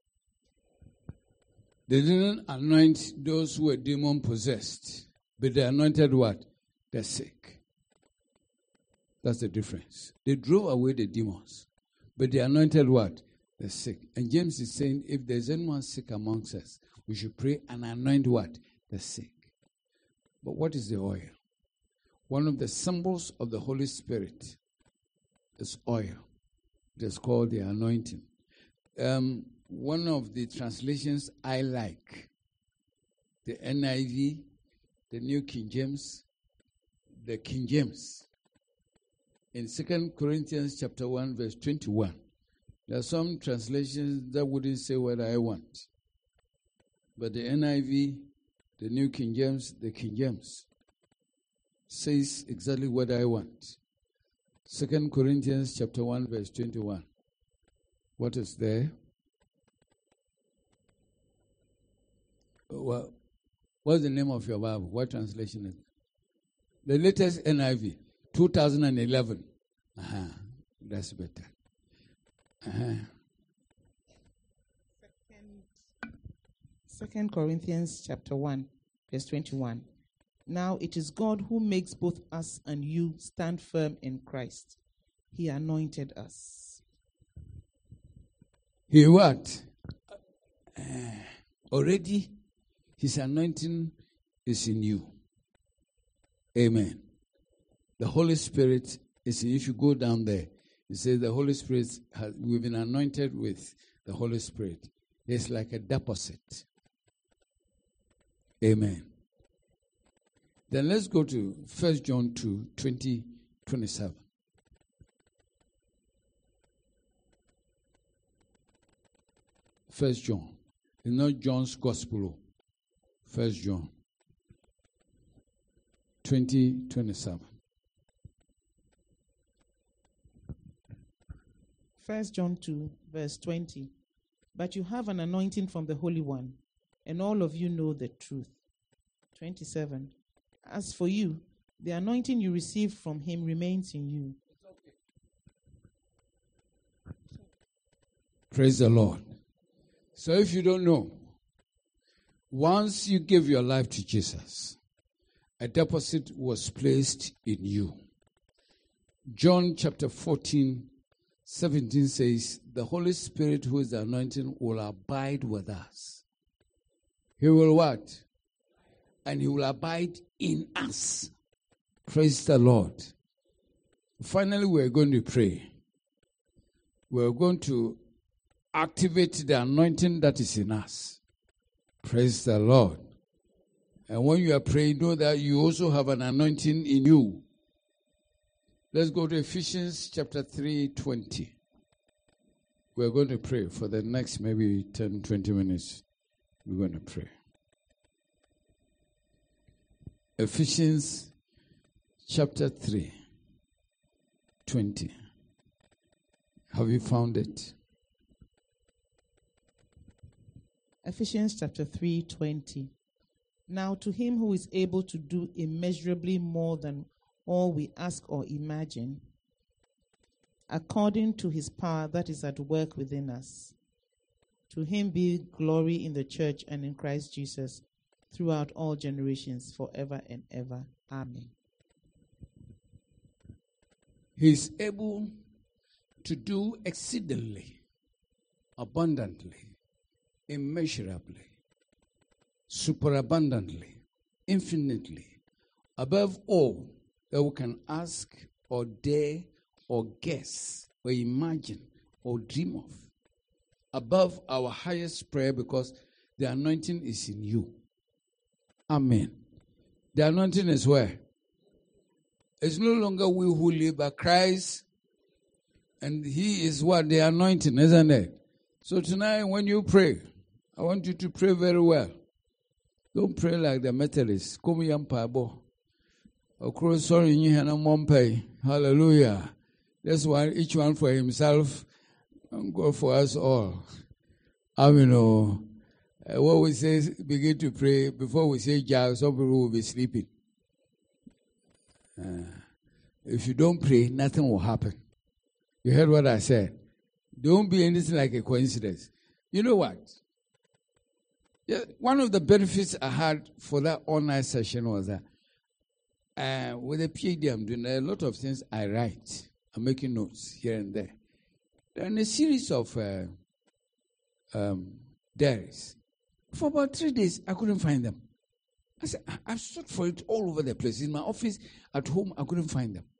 They didn't anoint those who were demon possessed, but they anointed what? The sick. That's the difference. They drove away the demons, but they anointed what? The sick. And James is saying, if there's anyone sick amongst us, we should pray and anoint what? The sick. But what is the oil? One of the symbols of the Holy Spirit is oil. It is called the anointing. One of the translations I like, the NIV, the New King James, the King James. In 2 Corinthians chapter 1, verse 21, there are some translations that wouldn't say what I want. But the NIV, the New King James, the King James, says exactly what I want. 2 Corinthians chapter 1, verse 21. What is there? Well, what's the name of your Bible? What translation is it? The latest NIV, 2011. That's better. 2 Corinthians chapter 1, verse 21. Now it is God who makes both us and you stand firm in Christ. he anointed us. He what? Already his anointing is in you. Amen. The Holy Spirit is, if you go down there, it says the Holy Spirit, we've been anointed with the Holy Spirit. It's like a deposit. Amen. Then let's go to 1 John 2, 20, 27. First John. It's not John's Gospel. 1 John 20, 27. 1 John 2, verse 20. But you have an anointing from the Holy One, and all of you know the truth. 27. As for you, the anointing you received from him remains in you. Praise the Lord. So if you don't know, once you give your life to Jesus, a deposit was placed in you. John chapter 14, 17 says, the Holy Spirit who is the anointing will abide with us. He will what? And he will abide in us. Praise the Lord. Finally, we're going to pray. We're going to activate the anointing that is in us. Praise the Lord. And when you are praying, know that you also have an anointing in you. Let's go to Ephesians chapter 3:20. We're going to pray for the next maybe 10, 20 minutes. We're going to pray. Ephesians chapter 3:20. Have you found it? Ephesians chapter 3:20. Now to him who is able to do immeasurably more than all we ask or imagine, according to his power that is at work within us. To him be glory in the church and in Christ Jesus throughout all generations, forever and ever. Amen. He is able to do exceedingly, abundantly, immeasurably, superabundantly, infinitely, above all that we can ask or dare or guess or imagine or dream of. Above our highest prayer, because the anointing is in you. Amen. The anointing is where? It's no longer we who live, but Christ, and he is what? The anointing, isn't it? So tonight when you pray, I want you to pray very well. Don't pray like the Methodists. Hallelujah. That's why each one for himself and God for us all. I mean, what we say, begin to pray. Before we say Jah, some people will be sleeping. If you don't pray, nothing will happen. You heard what I said. Don't be anything like a coincidence. You know what? Yeah, one of the benefits I had for that online session was that with a PhD, I'm doing a lot of things I write. I'm making notes here and there. And a series of diaries. For about 3 days, I couldn't find them. I said, I've sought for it all over the place. In my office, at home, I couldn't find them.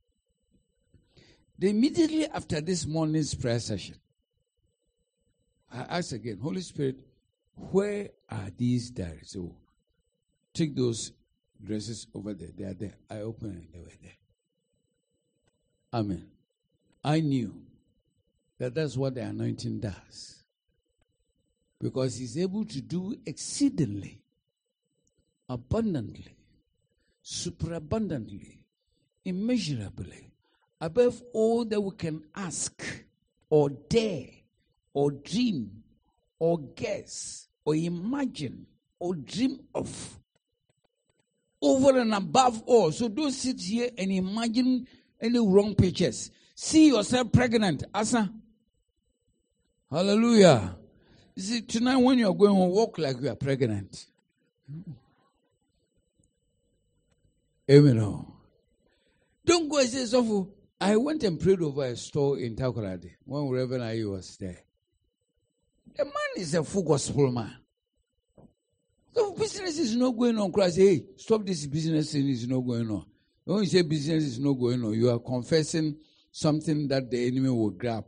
Then immediately after this morning's prayer session, I asked again, Holy Spirit, where are these diaries? So take those dresses over there. They are there. I opened and they were there. Amen. I knew that that's what the anointing does. Because he's able to do exceedingly, abundantly, superabundantly, immeasurably, above all that we can ask or dare or dream or guess or imagine or dream of. Over and above all. So don't sit here and imagine any wrong pictures. See yourself pregnant. Asa. Hallelujah. You see, tonight when you are going to walk like you are pregnant. Amen. Don't go and say, Sofu, I went and prayed over a store in Takoradi when Reverend Ayi was there. The man is a full gospel man. The business is not going on. Christ, hey, stop this business thing is not going on. When you say business is not going on, you are confessing something that the enemy will grab.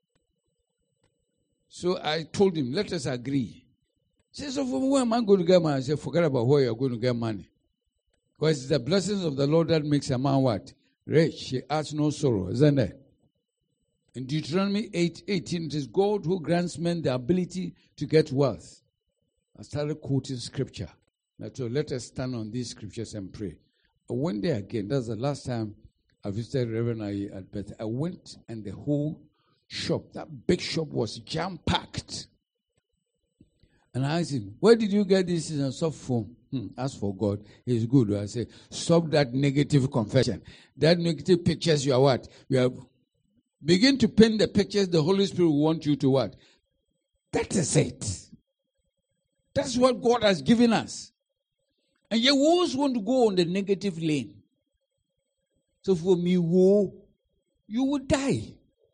So I told him, let us agree. He said, so from where am I going to get money? I said, forget about where you are going to get money. Because it's the blessings of the Lord that makes a man what? Rich. He has no sorrow, isn't it? In Deuteronomy 8:18, it is God who grants men the ability to get wealth. I started quoting scripture. So let us stand on these scriptures and pray. I went there again. That's the last time I visited Reverend Ayi at Beth. I went and the whole shop, that big shop was jam-packed. And I asked him, where did you get this in soft form? As for God, He's good. I say, stop that negative confession. That negative pictures you are what? You are begin to paint the pictures the Holy Spirit will want you to what? That is it. That's what God has given us. And you always want to go on the negative lane. So for me, you will die.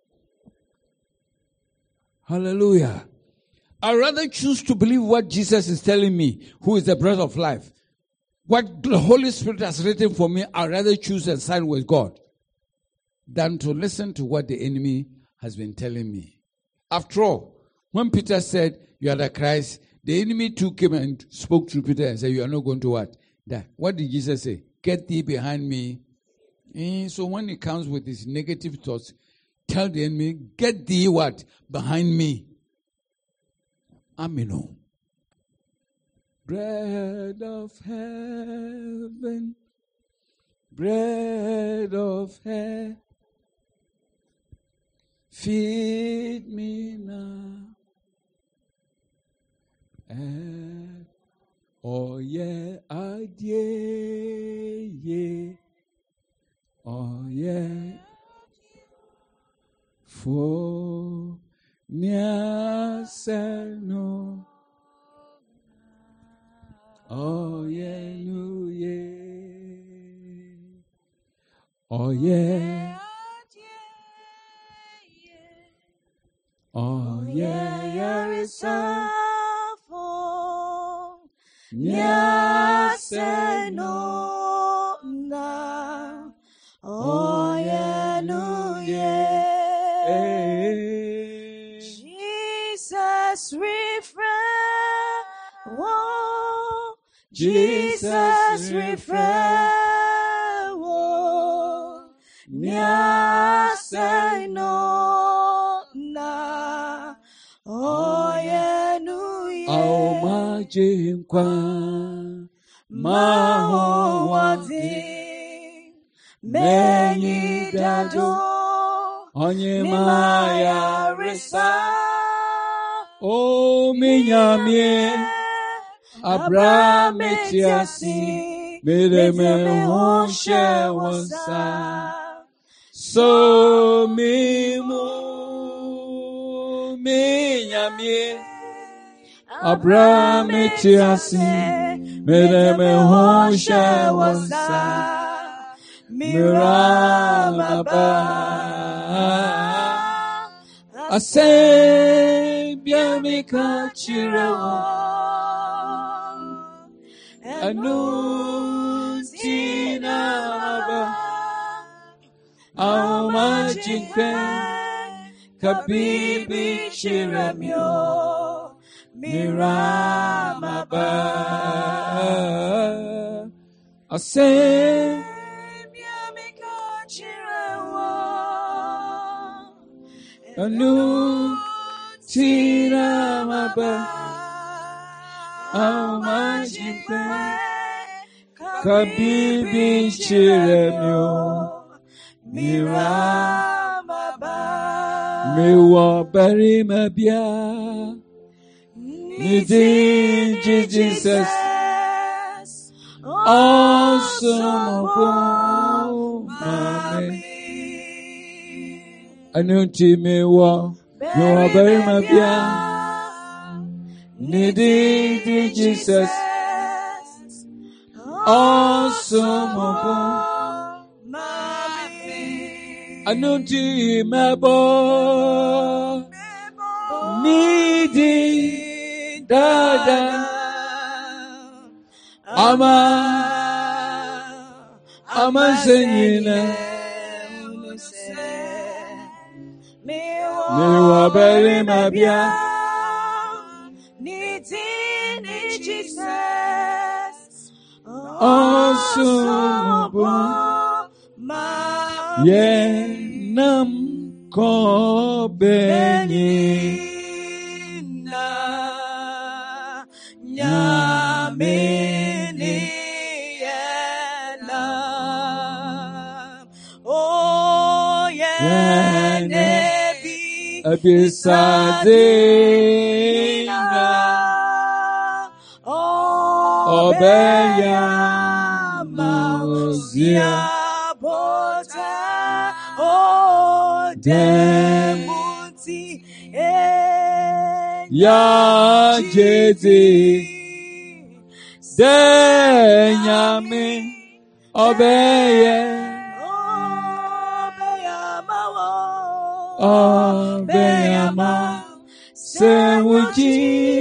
Hallelujah. I'd rather choose to believe what Jesus is telling me, who is the breath of life. What the Holy Spirit has written for me, I'd rather choose and side with God than to listen to what the enemy has been telling me. After all, when Peter said, you are the Christ, the enemy too came and spoke to Peter and said, you are not going to what? Die. What did Jesus say? Get thee behind me. So when he comes with his negative thoughts, tell the enemy, get thee what? Behind me. Amino. Bread of heaven, bread of heaven, feed me now. Oh yeah, I yeah. Oh yeah. For Nyasano. Oh yeah, no yeah. Oh yeah. Oh yeah, Nyasano na. Oh yeah, no yeah. Jesus refresh. Oh, Jesus refresh. Oh, Nyasano na. Oh yeah, no yeah. Oh my jinkwa. Mahowati Meni dado Onye Maya resa O minyamie Abraham etiasi Mireme honshe wansa So mimu minyamie Abraham etiasi Mireme honshe wansa Miramaba Ase biamika chirewo Anu tina maba Auma jinkwe Kabibi chiremyo Miramaba Ase biamika chirewo Anu tina maba Auma jinkwe Kabibi chiremyo Miramaba Miwa bari mabia Nidi Jesus Awesome Mami Anunti miwa Miwa bari mabia Nidi Jesus Awesome Anunti mebo nidi dada ama senyina miwa beri mabia nidi Jesus Osunubu Ye nam ko benyi na nyamini yena o ye nebi abisadina obeya muzia Demuti ya jezi denyame obeye obeyama sewuji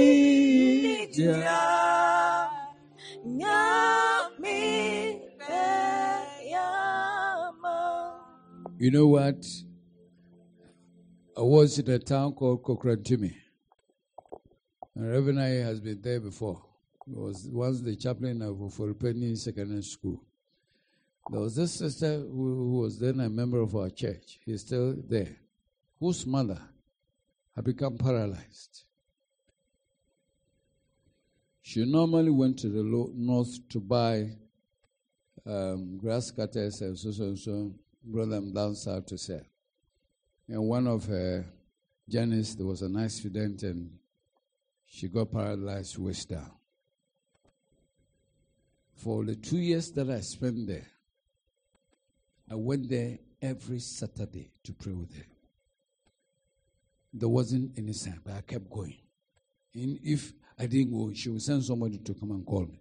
You know what? I was in a town called Kokrantimi. And Reverend Aye has been there before. He was once the chaplain of Folpeni Secondary School. There was this sister who was then a member of our church. He's still there. Whose mother had become paralyzed. She normally went to the north to buy grass cutters and so, brought them down south to sell. And one of her journeys, there was an accident and she got paralyzed waist down. For the 2 years that I spent there, I went there every Saturday to pray with her. There wasn't any sign, but I kept going. And if I didn't go, she would send somebody to come and call me.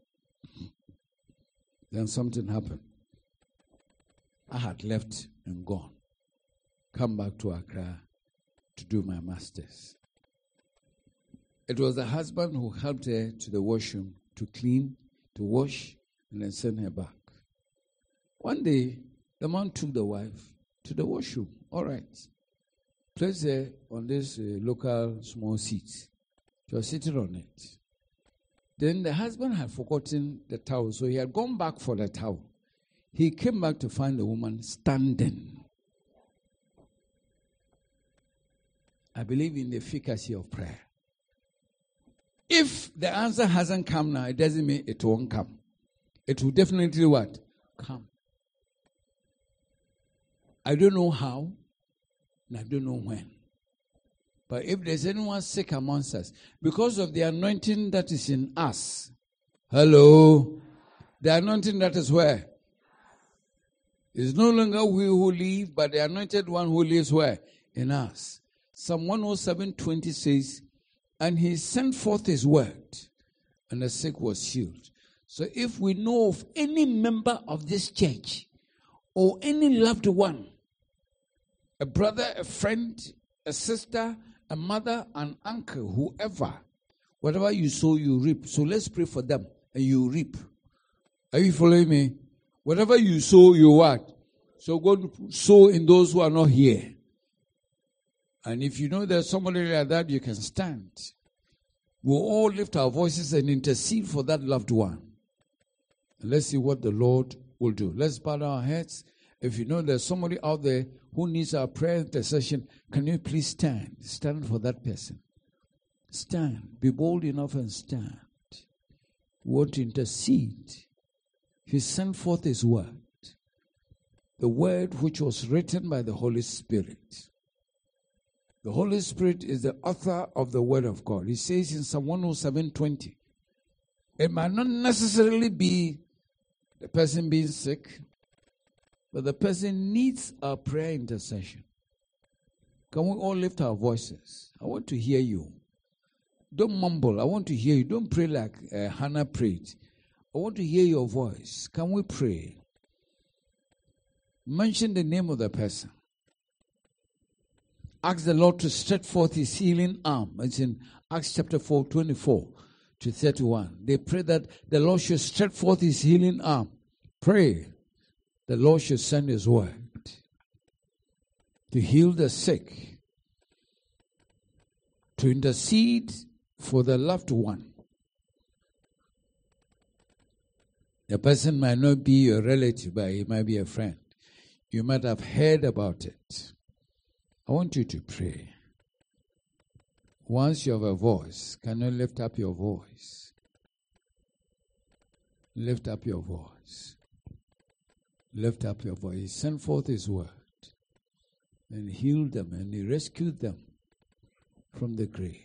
Then something happened. I had left and gone. Come back to Accra to do my master's. It was the husband who helped her to the washroom to clean, to wash, and then send her back. One day, the man took the wife to the washroom. All right. Placed her on this local small seat. She was sitting on it. Then the husband had forgotten the towel, so he had gone back for the towel. He came back to find the woman standing. I believe in the efficacy of prayer. If the answer hasn't come now, it doesn't mean it won't come. It will definitely what? Come. I don't know how, and I don't know when. But if there's anyone sick amongst us, because of the anointing that is in us, hello, the anointing that is where? It's no longer we who live, but the anointed one who lives where? In us. Psalm 107:20 says, and he sent forth his word, and the sick was healed. So if we know of any member of this church, or any loved one, a brother, a friend, a sister, a mother, an uncle, whoever, whatever you sow, you reap. So let's pray for them, and you reap. Are you following me? Whatever you sow, you what? So go sow in those who are not here. And if you know there's somebody like that, you can stand. We'll all lift our voices and intercede for that loved one. And let's see what the Lord will do. Let's bow our heads. If you know there's somebody out there who needs our prayer intercession, can you please stand? Stand for that person. Stand. Be bold enough and stand. We want to intercede. He sent forth his word. The word which was written by the Holy Spirit. The Holy Spirit is the author of the word of God. He says in Psalm 107:20, it might not necessarily be the person being sick, but the person needs our prayer intercession. Can we all lift our voices? I want to hear you. Don't mumble. I want to hear you. Don't pray like Hannah prayed. I want to hear your voice. Can we pray? Mention the name of the person. ask the Lord to stretch forth his healing arm. It's in Acts chapter 4, 24 to 31. They pray that the Lord should stretch forth his healing arm. Pray the Lord should send his word to heal the sick, to intercede for the loved one. The person might not be your relative, but he might be a friend. You might have heard about it. I want you to pray. Once you have a voice, can you lift up your voice? Lift up your voice. Lift up your voice. He sent forth his word and healed them, and he rescued them from the grave.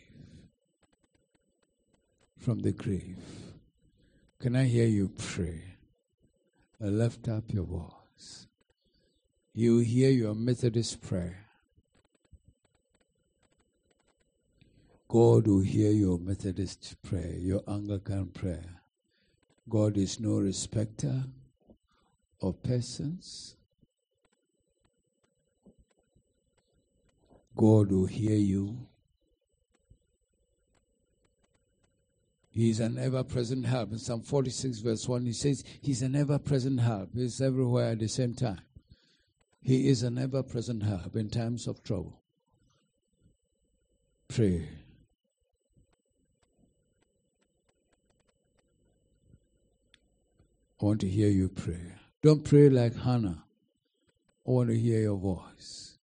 From the grave. Can I hear you pray? Lift up your voice. You hear your Methodist prayer. God will hear your Methodist prayer, your Anglican prayer. God is no respecter of persons. God will hear you. He is an ever-present help. In Psalm 46 verse 1, he says, he's an ever-present help. He's everywhere at the same time. He is an ever-present help in times of trouble. Pray. I want to hear you pray. Don't pray like Hannah. I want to hear your voice.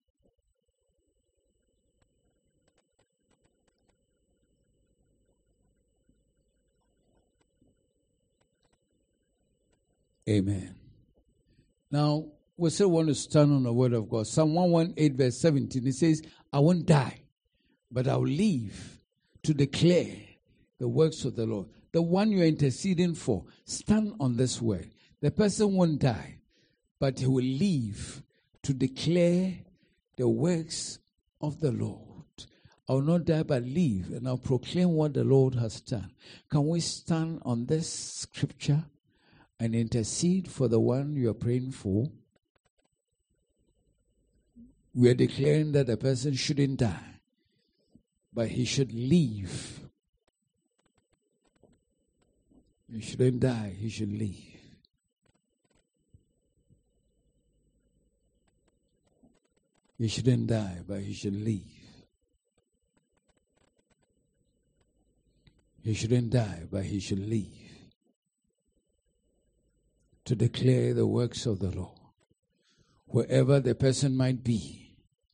Amen. Now, we still want to stand on the word of God. Psalm 118 verse 17, it says, I won't die, but I'll live to declare the works of the Lord. The one you're interceding for, stand on this word. The person won't die, but he will live to declare the works of the Lord. I will not die, but live, and I'll proclaim what the Lord has done. Can we stand on this scripture and intercede for the one you are praying for? We are declaring that the person shouldn't die, but he should live. He shouldn't die, he should live. He shouldn't die, but he should live. He shouldn't die, but he should live to declare the works of the Lord, wherever the person might be.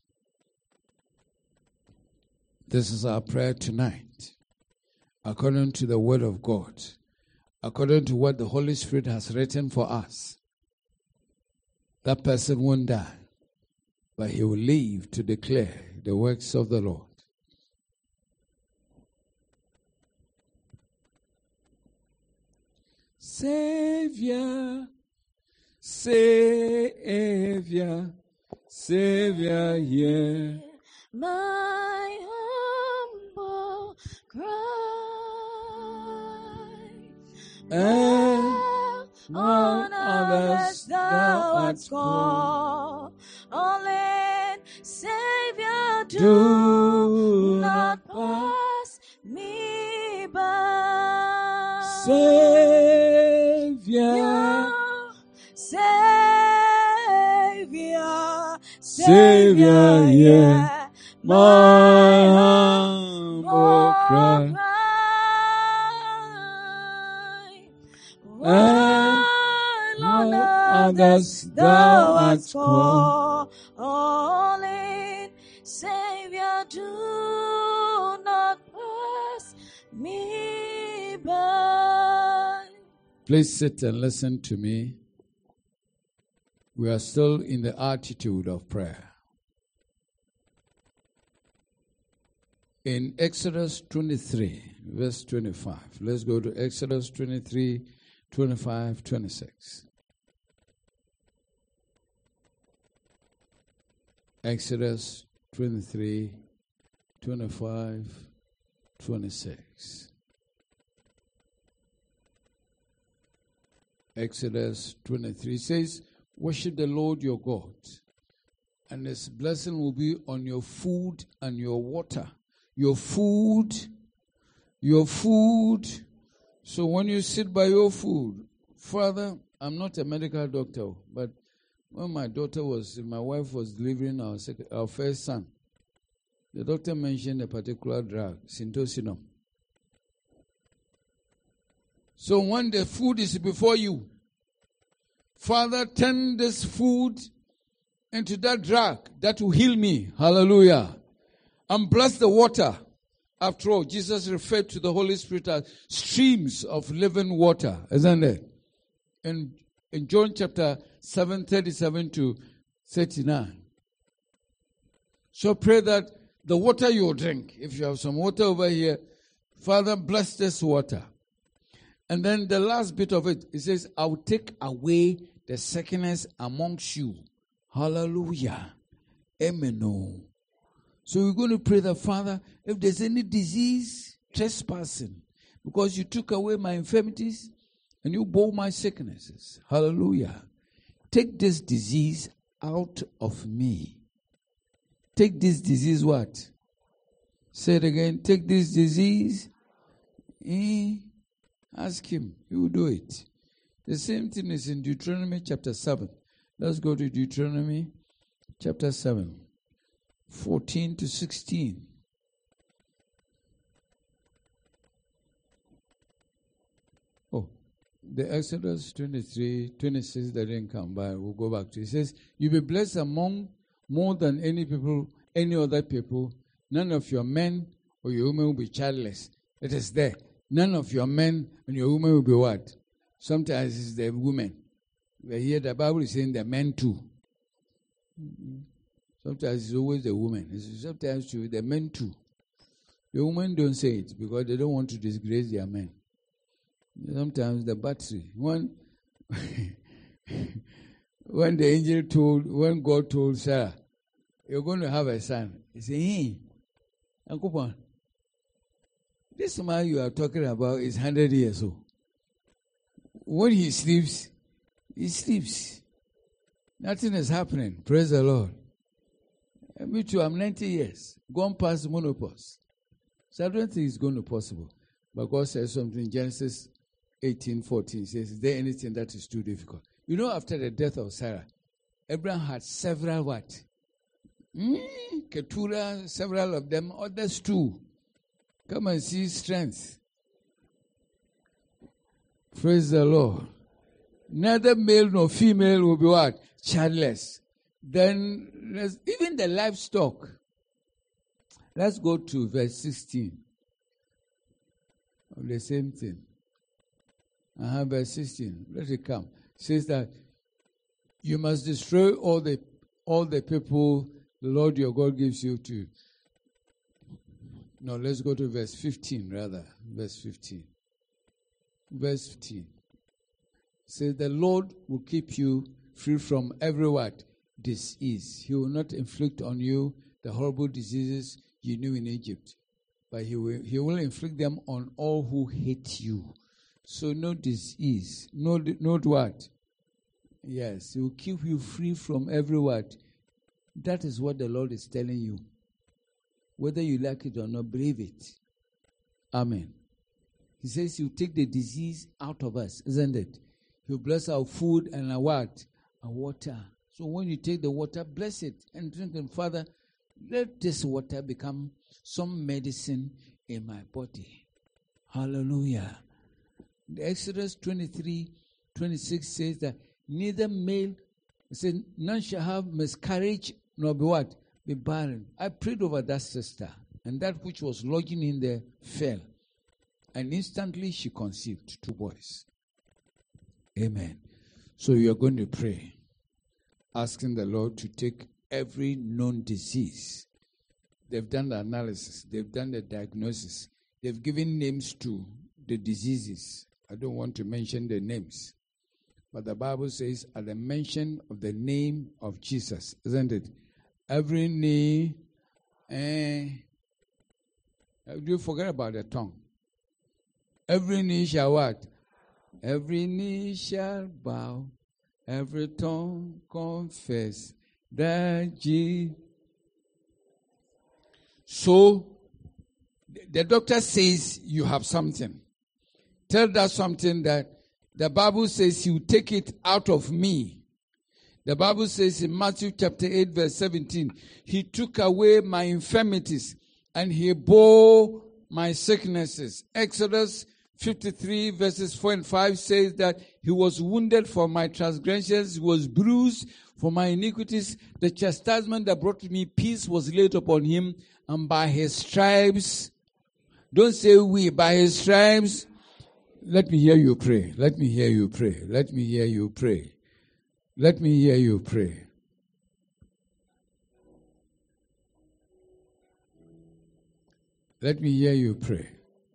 This is our prayer tonight, according to the word of God, according to what the Holy Spirit has written for us. That person won't die, but he will live to declare the works of the Lord. Savior, Savior, Savior, yeah. My humble cry. And On others thou art hast called. Only Savior, Do do not not pass me by. Savior, Savior, Savior, yeah. yeah. My humble cry. While on others thou art called, Savior, do not pass me by. Please sit and listen to me. We are still in the attitude of prayer. In Exodus 23, verse 25. Let's go to Exodus 23, 25, 26. Exodus 23, 25, 26. Exodus 23 says, worship the Lord your God And His blessing will be on your food and your water. Your food. So when you sit by your food, Father, I'm not a medical doctor, but when my wife was delivering our first son, the doctor mentioned a particular drug, Syntocinom. So when the food is before you, Father, turn this food into that drug that will heal me. Hallelujah. And bless the water. After all, Jesus referred to the Holy Spirit as streams of living water, isn't it? In John chapter 7, 37 to 39. So pray that the water you drink, if you have some water over here, Father, bless this water. And then the last bit of it says, I will take away the sickness amongst you. Hallelujah. Amen. So we're going to pray that, Father, if there's any disease, trespassing, because you took away my infirmities and you bore my sicknesses. Hallelujah. Take this disease out of me. Take this disease what? Say it again. Take this disease. Ask him. He will do it. The same thing is in Deuteronomy chapter 7. Let's go to Deuteronomy chapter 7. 14 to 16. Oh, the Exodus 23, 26 that didn't come by, we'll go back to it. It says, you'll be blessed among more than any other people. None of your men or your women will be childless. It is there. None of your men and your women will be what? Sometimes it's the women. We hear the Bible is saying the men too. Sometimes it's always the women. Sometimes the men too. The women don't say it because they don't want to disgrace their men. Sometimes the battery. When God told Sarah, you're going to have a son, he said, hey, Uncle, this man you are talking about is 100 years old. When he sleeps, he sleeps. Nothing is happening. Praise the Lord. Me too, I'm 90 years. Gone past menopause. So I don't think it's going to be possible. But God says something in Genesis 18:14. Says, is there anything that is too difficult? You know, after the death of Sarah, Abraham had several what? Keturah, several of them, others too. Come and see strength. Praise the Lord. Neither male nor female will be what? Childless. Then, even the livestock. Let's go to verse 16 of the same thing. Verse 16. Let it come. It says that you must destroy all the people the Lord your God gives you to. No, let's go to verse 15 rather. Verse 15. Verse 15. It says the Lord will keep you free from every what? Disease. He will not inflict on you the horrible diseases you knew in Egypt, but he will inflict them on all who hate you. So no disease, no what? Yes, he will keep you free from every what? That is what the Lord is telling you. Whether you like it or not, believe it. Amen. He says he'll take the disease out of us, isn't it? He'll bless our food and our what? Our water. So when you take the water, bless it and drink it. Father, let this water become some medicine in my body. Hallelujah. The Exodus 23:26 says that neither male, it says, none shall have miscarriage nor be what? Be barren. I prayed over that sister, and that which was lodging in there fell. And instantly she conceived 2 boys. Amen. So you are going to pray, asking the Lord to take every known disease. They've done the analysis. They've done the diagnosis. They've given names to the diseases. I don't want to mention the names. But the Bible says, at the mention of the name of Jesus, isn't it? Every knee, do you forget about the tongue? Every knee shall what? Every knee shall bow, every tongue confess So, the doctor says you have something. Tell that something that the Bible says he will take it out of me. The Bible says in Matthew chapter 8 verse 17, he took away my infirmities and he bore my sicknesses. Exodus 53 verses 4 and 5 says that he was wounded for my transgressions, he was bruised for my iniquities. The chastisement that brought me peace was laid upon him, and by his stripes, don't say we, by his stripes. Let me hear you pray. Let me hear you pray. Let me hear you pray. Let me hear you pray. Let me hear you pray.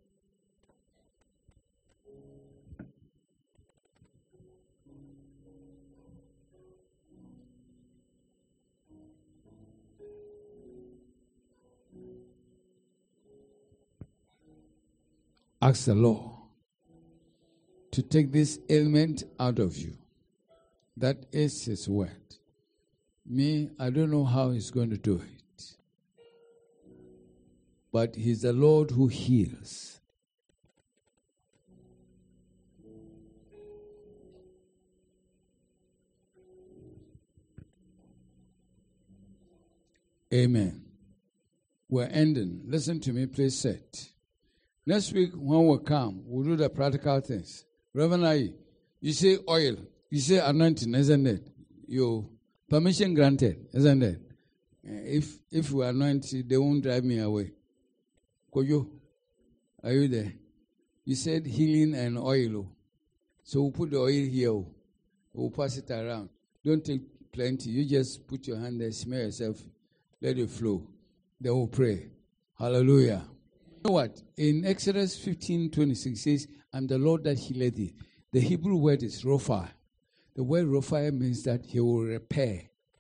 Ask the Lord to take this ailment out of you. That is his word. Me, I don't know how he's going to do it. But he's the Lord who heals. Amen. We're ending. Listen to me, please sit. Next week, when we come, we'll do the practical things. Reverend Ayi, you say oil, you say anointing, isn't it? Your permission granted, isn't it? If we anoint you, they won't drive me away. Koyo, are you there? You said healing and oil. So we'll put the oil here. We'll pass it around. Don't take plenty. You just put your hand there, smear yourself, let it flow. Then we'll pray. Hallelujah. You know what? In Exodus 15:26 says, I'm the Lord that healeth thee. The Hebrew word is Rapha. The word Rapha means that he will repair.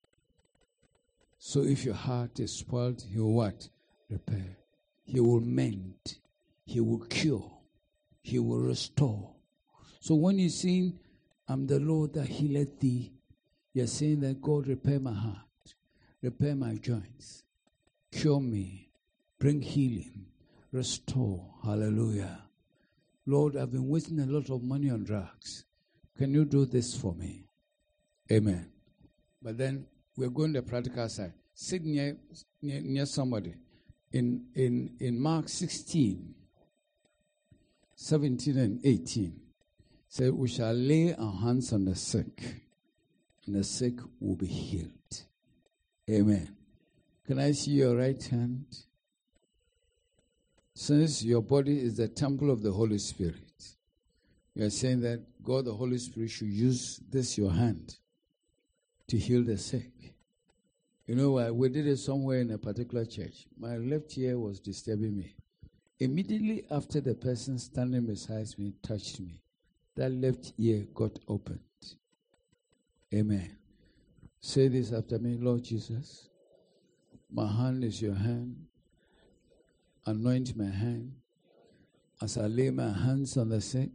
So if your heart is spoiled, he will what? Repair. He will mend. He will cure. He will restore. So when you sing, I'm the Lord that healeth thee, you're saying that God repair my heart, repair my joints, cure me, bring healing, restore. Hallelujah. Lord, I've been wasting a lot of money on drugs. Can you do this for me? Amen. But then we're going to the practical side. Sit near somebody. In Mark 16, 17 and 18, say, we shall lay our hands on the sick, and the sick will be healed. Amen. Can I see your right hand? Since your body is the temple of the Holy Spirit, you are saying that God, the Holy Spirit, should use this, your hand, to heal the sick. You know why? We did it somewhere in a particular church. My left ear was disturbing me. Immediately after the person standing beside me touched me, that left ear got opened. Amen. Say this after me, Lord Jesus. My hand is your hand. Anoint my hand. As I lay my hands on the sick,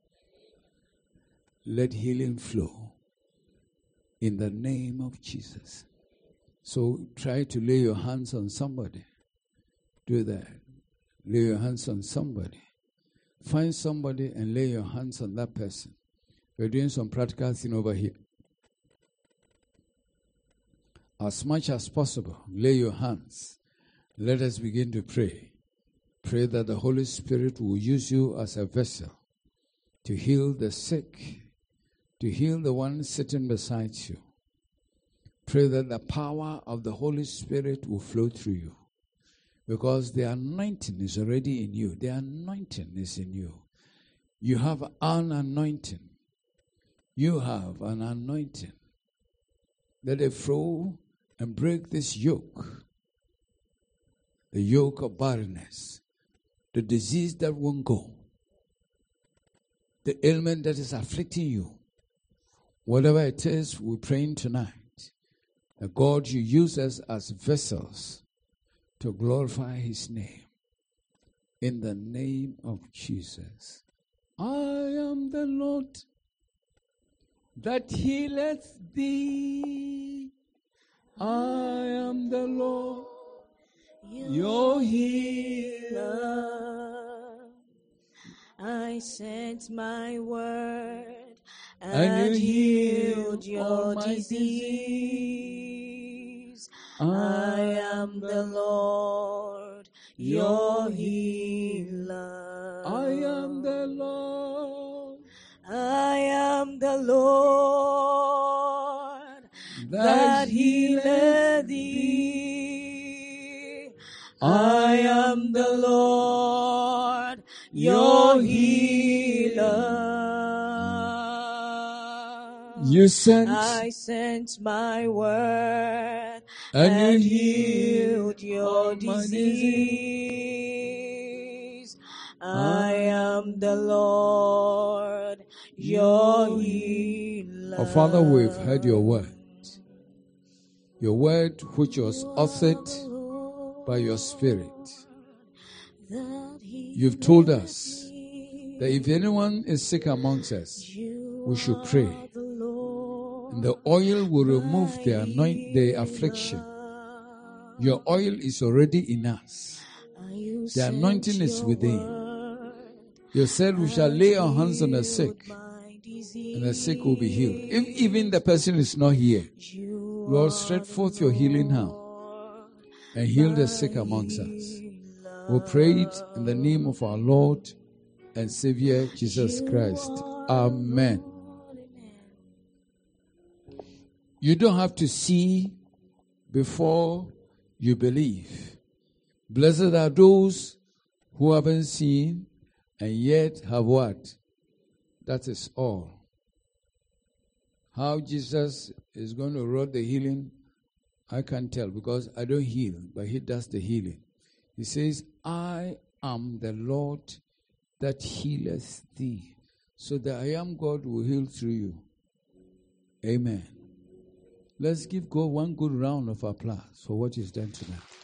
let healing flow in the name of Jesus. So try to lay your hands on somebody. Do that. Lay your hands on somebody. Find somebody and lay your hands on that person. We're doing some practical thing over here. As much as possible, lay your hands. Let us begin to pray. Pray that the Holy Spirit will use you as a vessel to heal the sick, to heal the one sitting beside you. Pray that the power of the Holy Spirit will flow through you, because the anointing is already in you. The anointing is in you. You have an anointing. You have an anointing. Let it flow and break this yoke, the yoke of barrenness, the disease that won't go, the ailment that is afflicting you. Whatever it is, we're praying tonight that God, you use us as vessels to glorify his name. In the name of Jesus. I am the Lord that healeth thee. I am the Lord, your healer. I sent my word and and you healed healed all your my disease. I am the Lord, your healer. I am the Lord I am the Lord that healeth thee. I am the Lord, your healer. You sent I sent my word and and you healed healed your all my disease. I am the Lord, your healer. Oh, Father, we've heard your word. Your word which was authored by your Spirit. You've told us that if anyone is sick amongst us, we should pray. And the oil will remove the affliction. Your oil is already in us. The anointing is within. You said we shall lay our hands on the sick, and the sick will be healed. If even the person is not here, Lord, stretch forth your healing hand and heal the sick amongst us. We pray it in the name of our Lord and Savior Jesus Christ. Amen. You don't have to see before you believe. Blessed are those who haven't seen and yet have what? That is all. How Jesus is going to wrought the healing, I can't tell because I don't heal, but he does the healing. He says, I am the Lord that healeth thee. So the I am God will heal through you. Amen. Let's give God one good round of applause for what he's done tonight.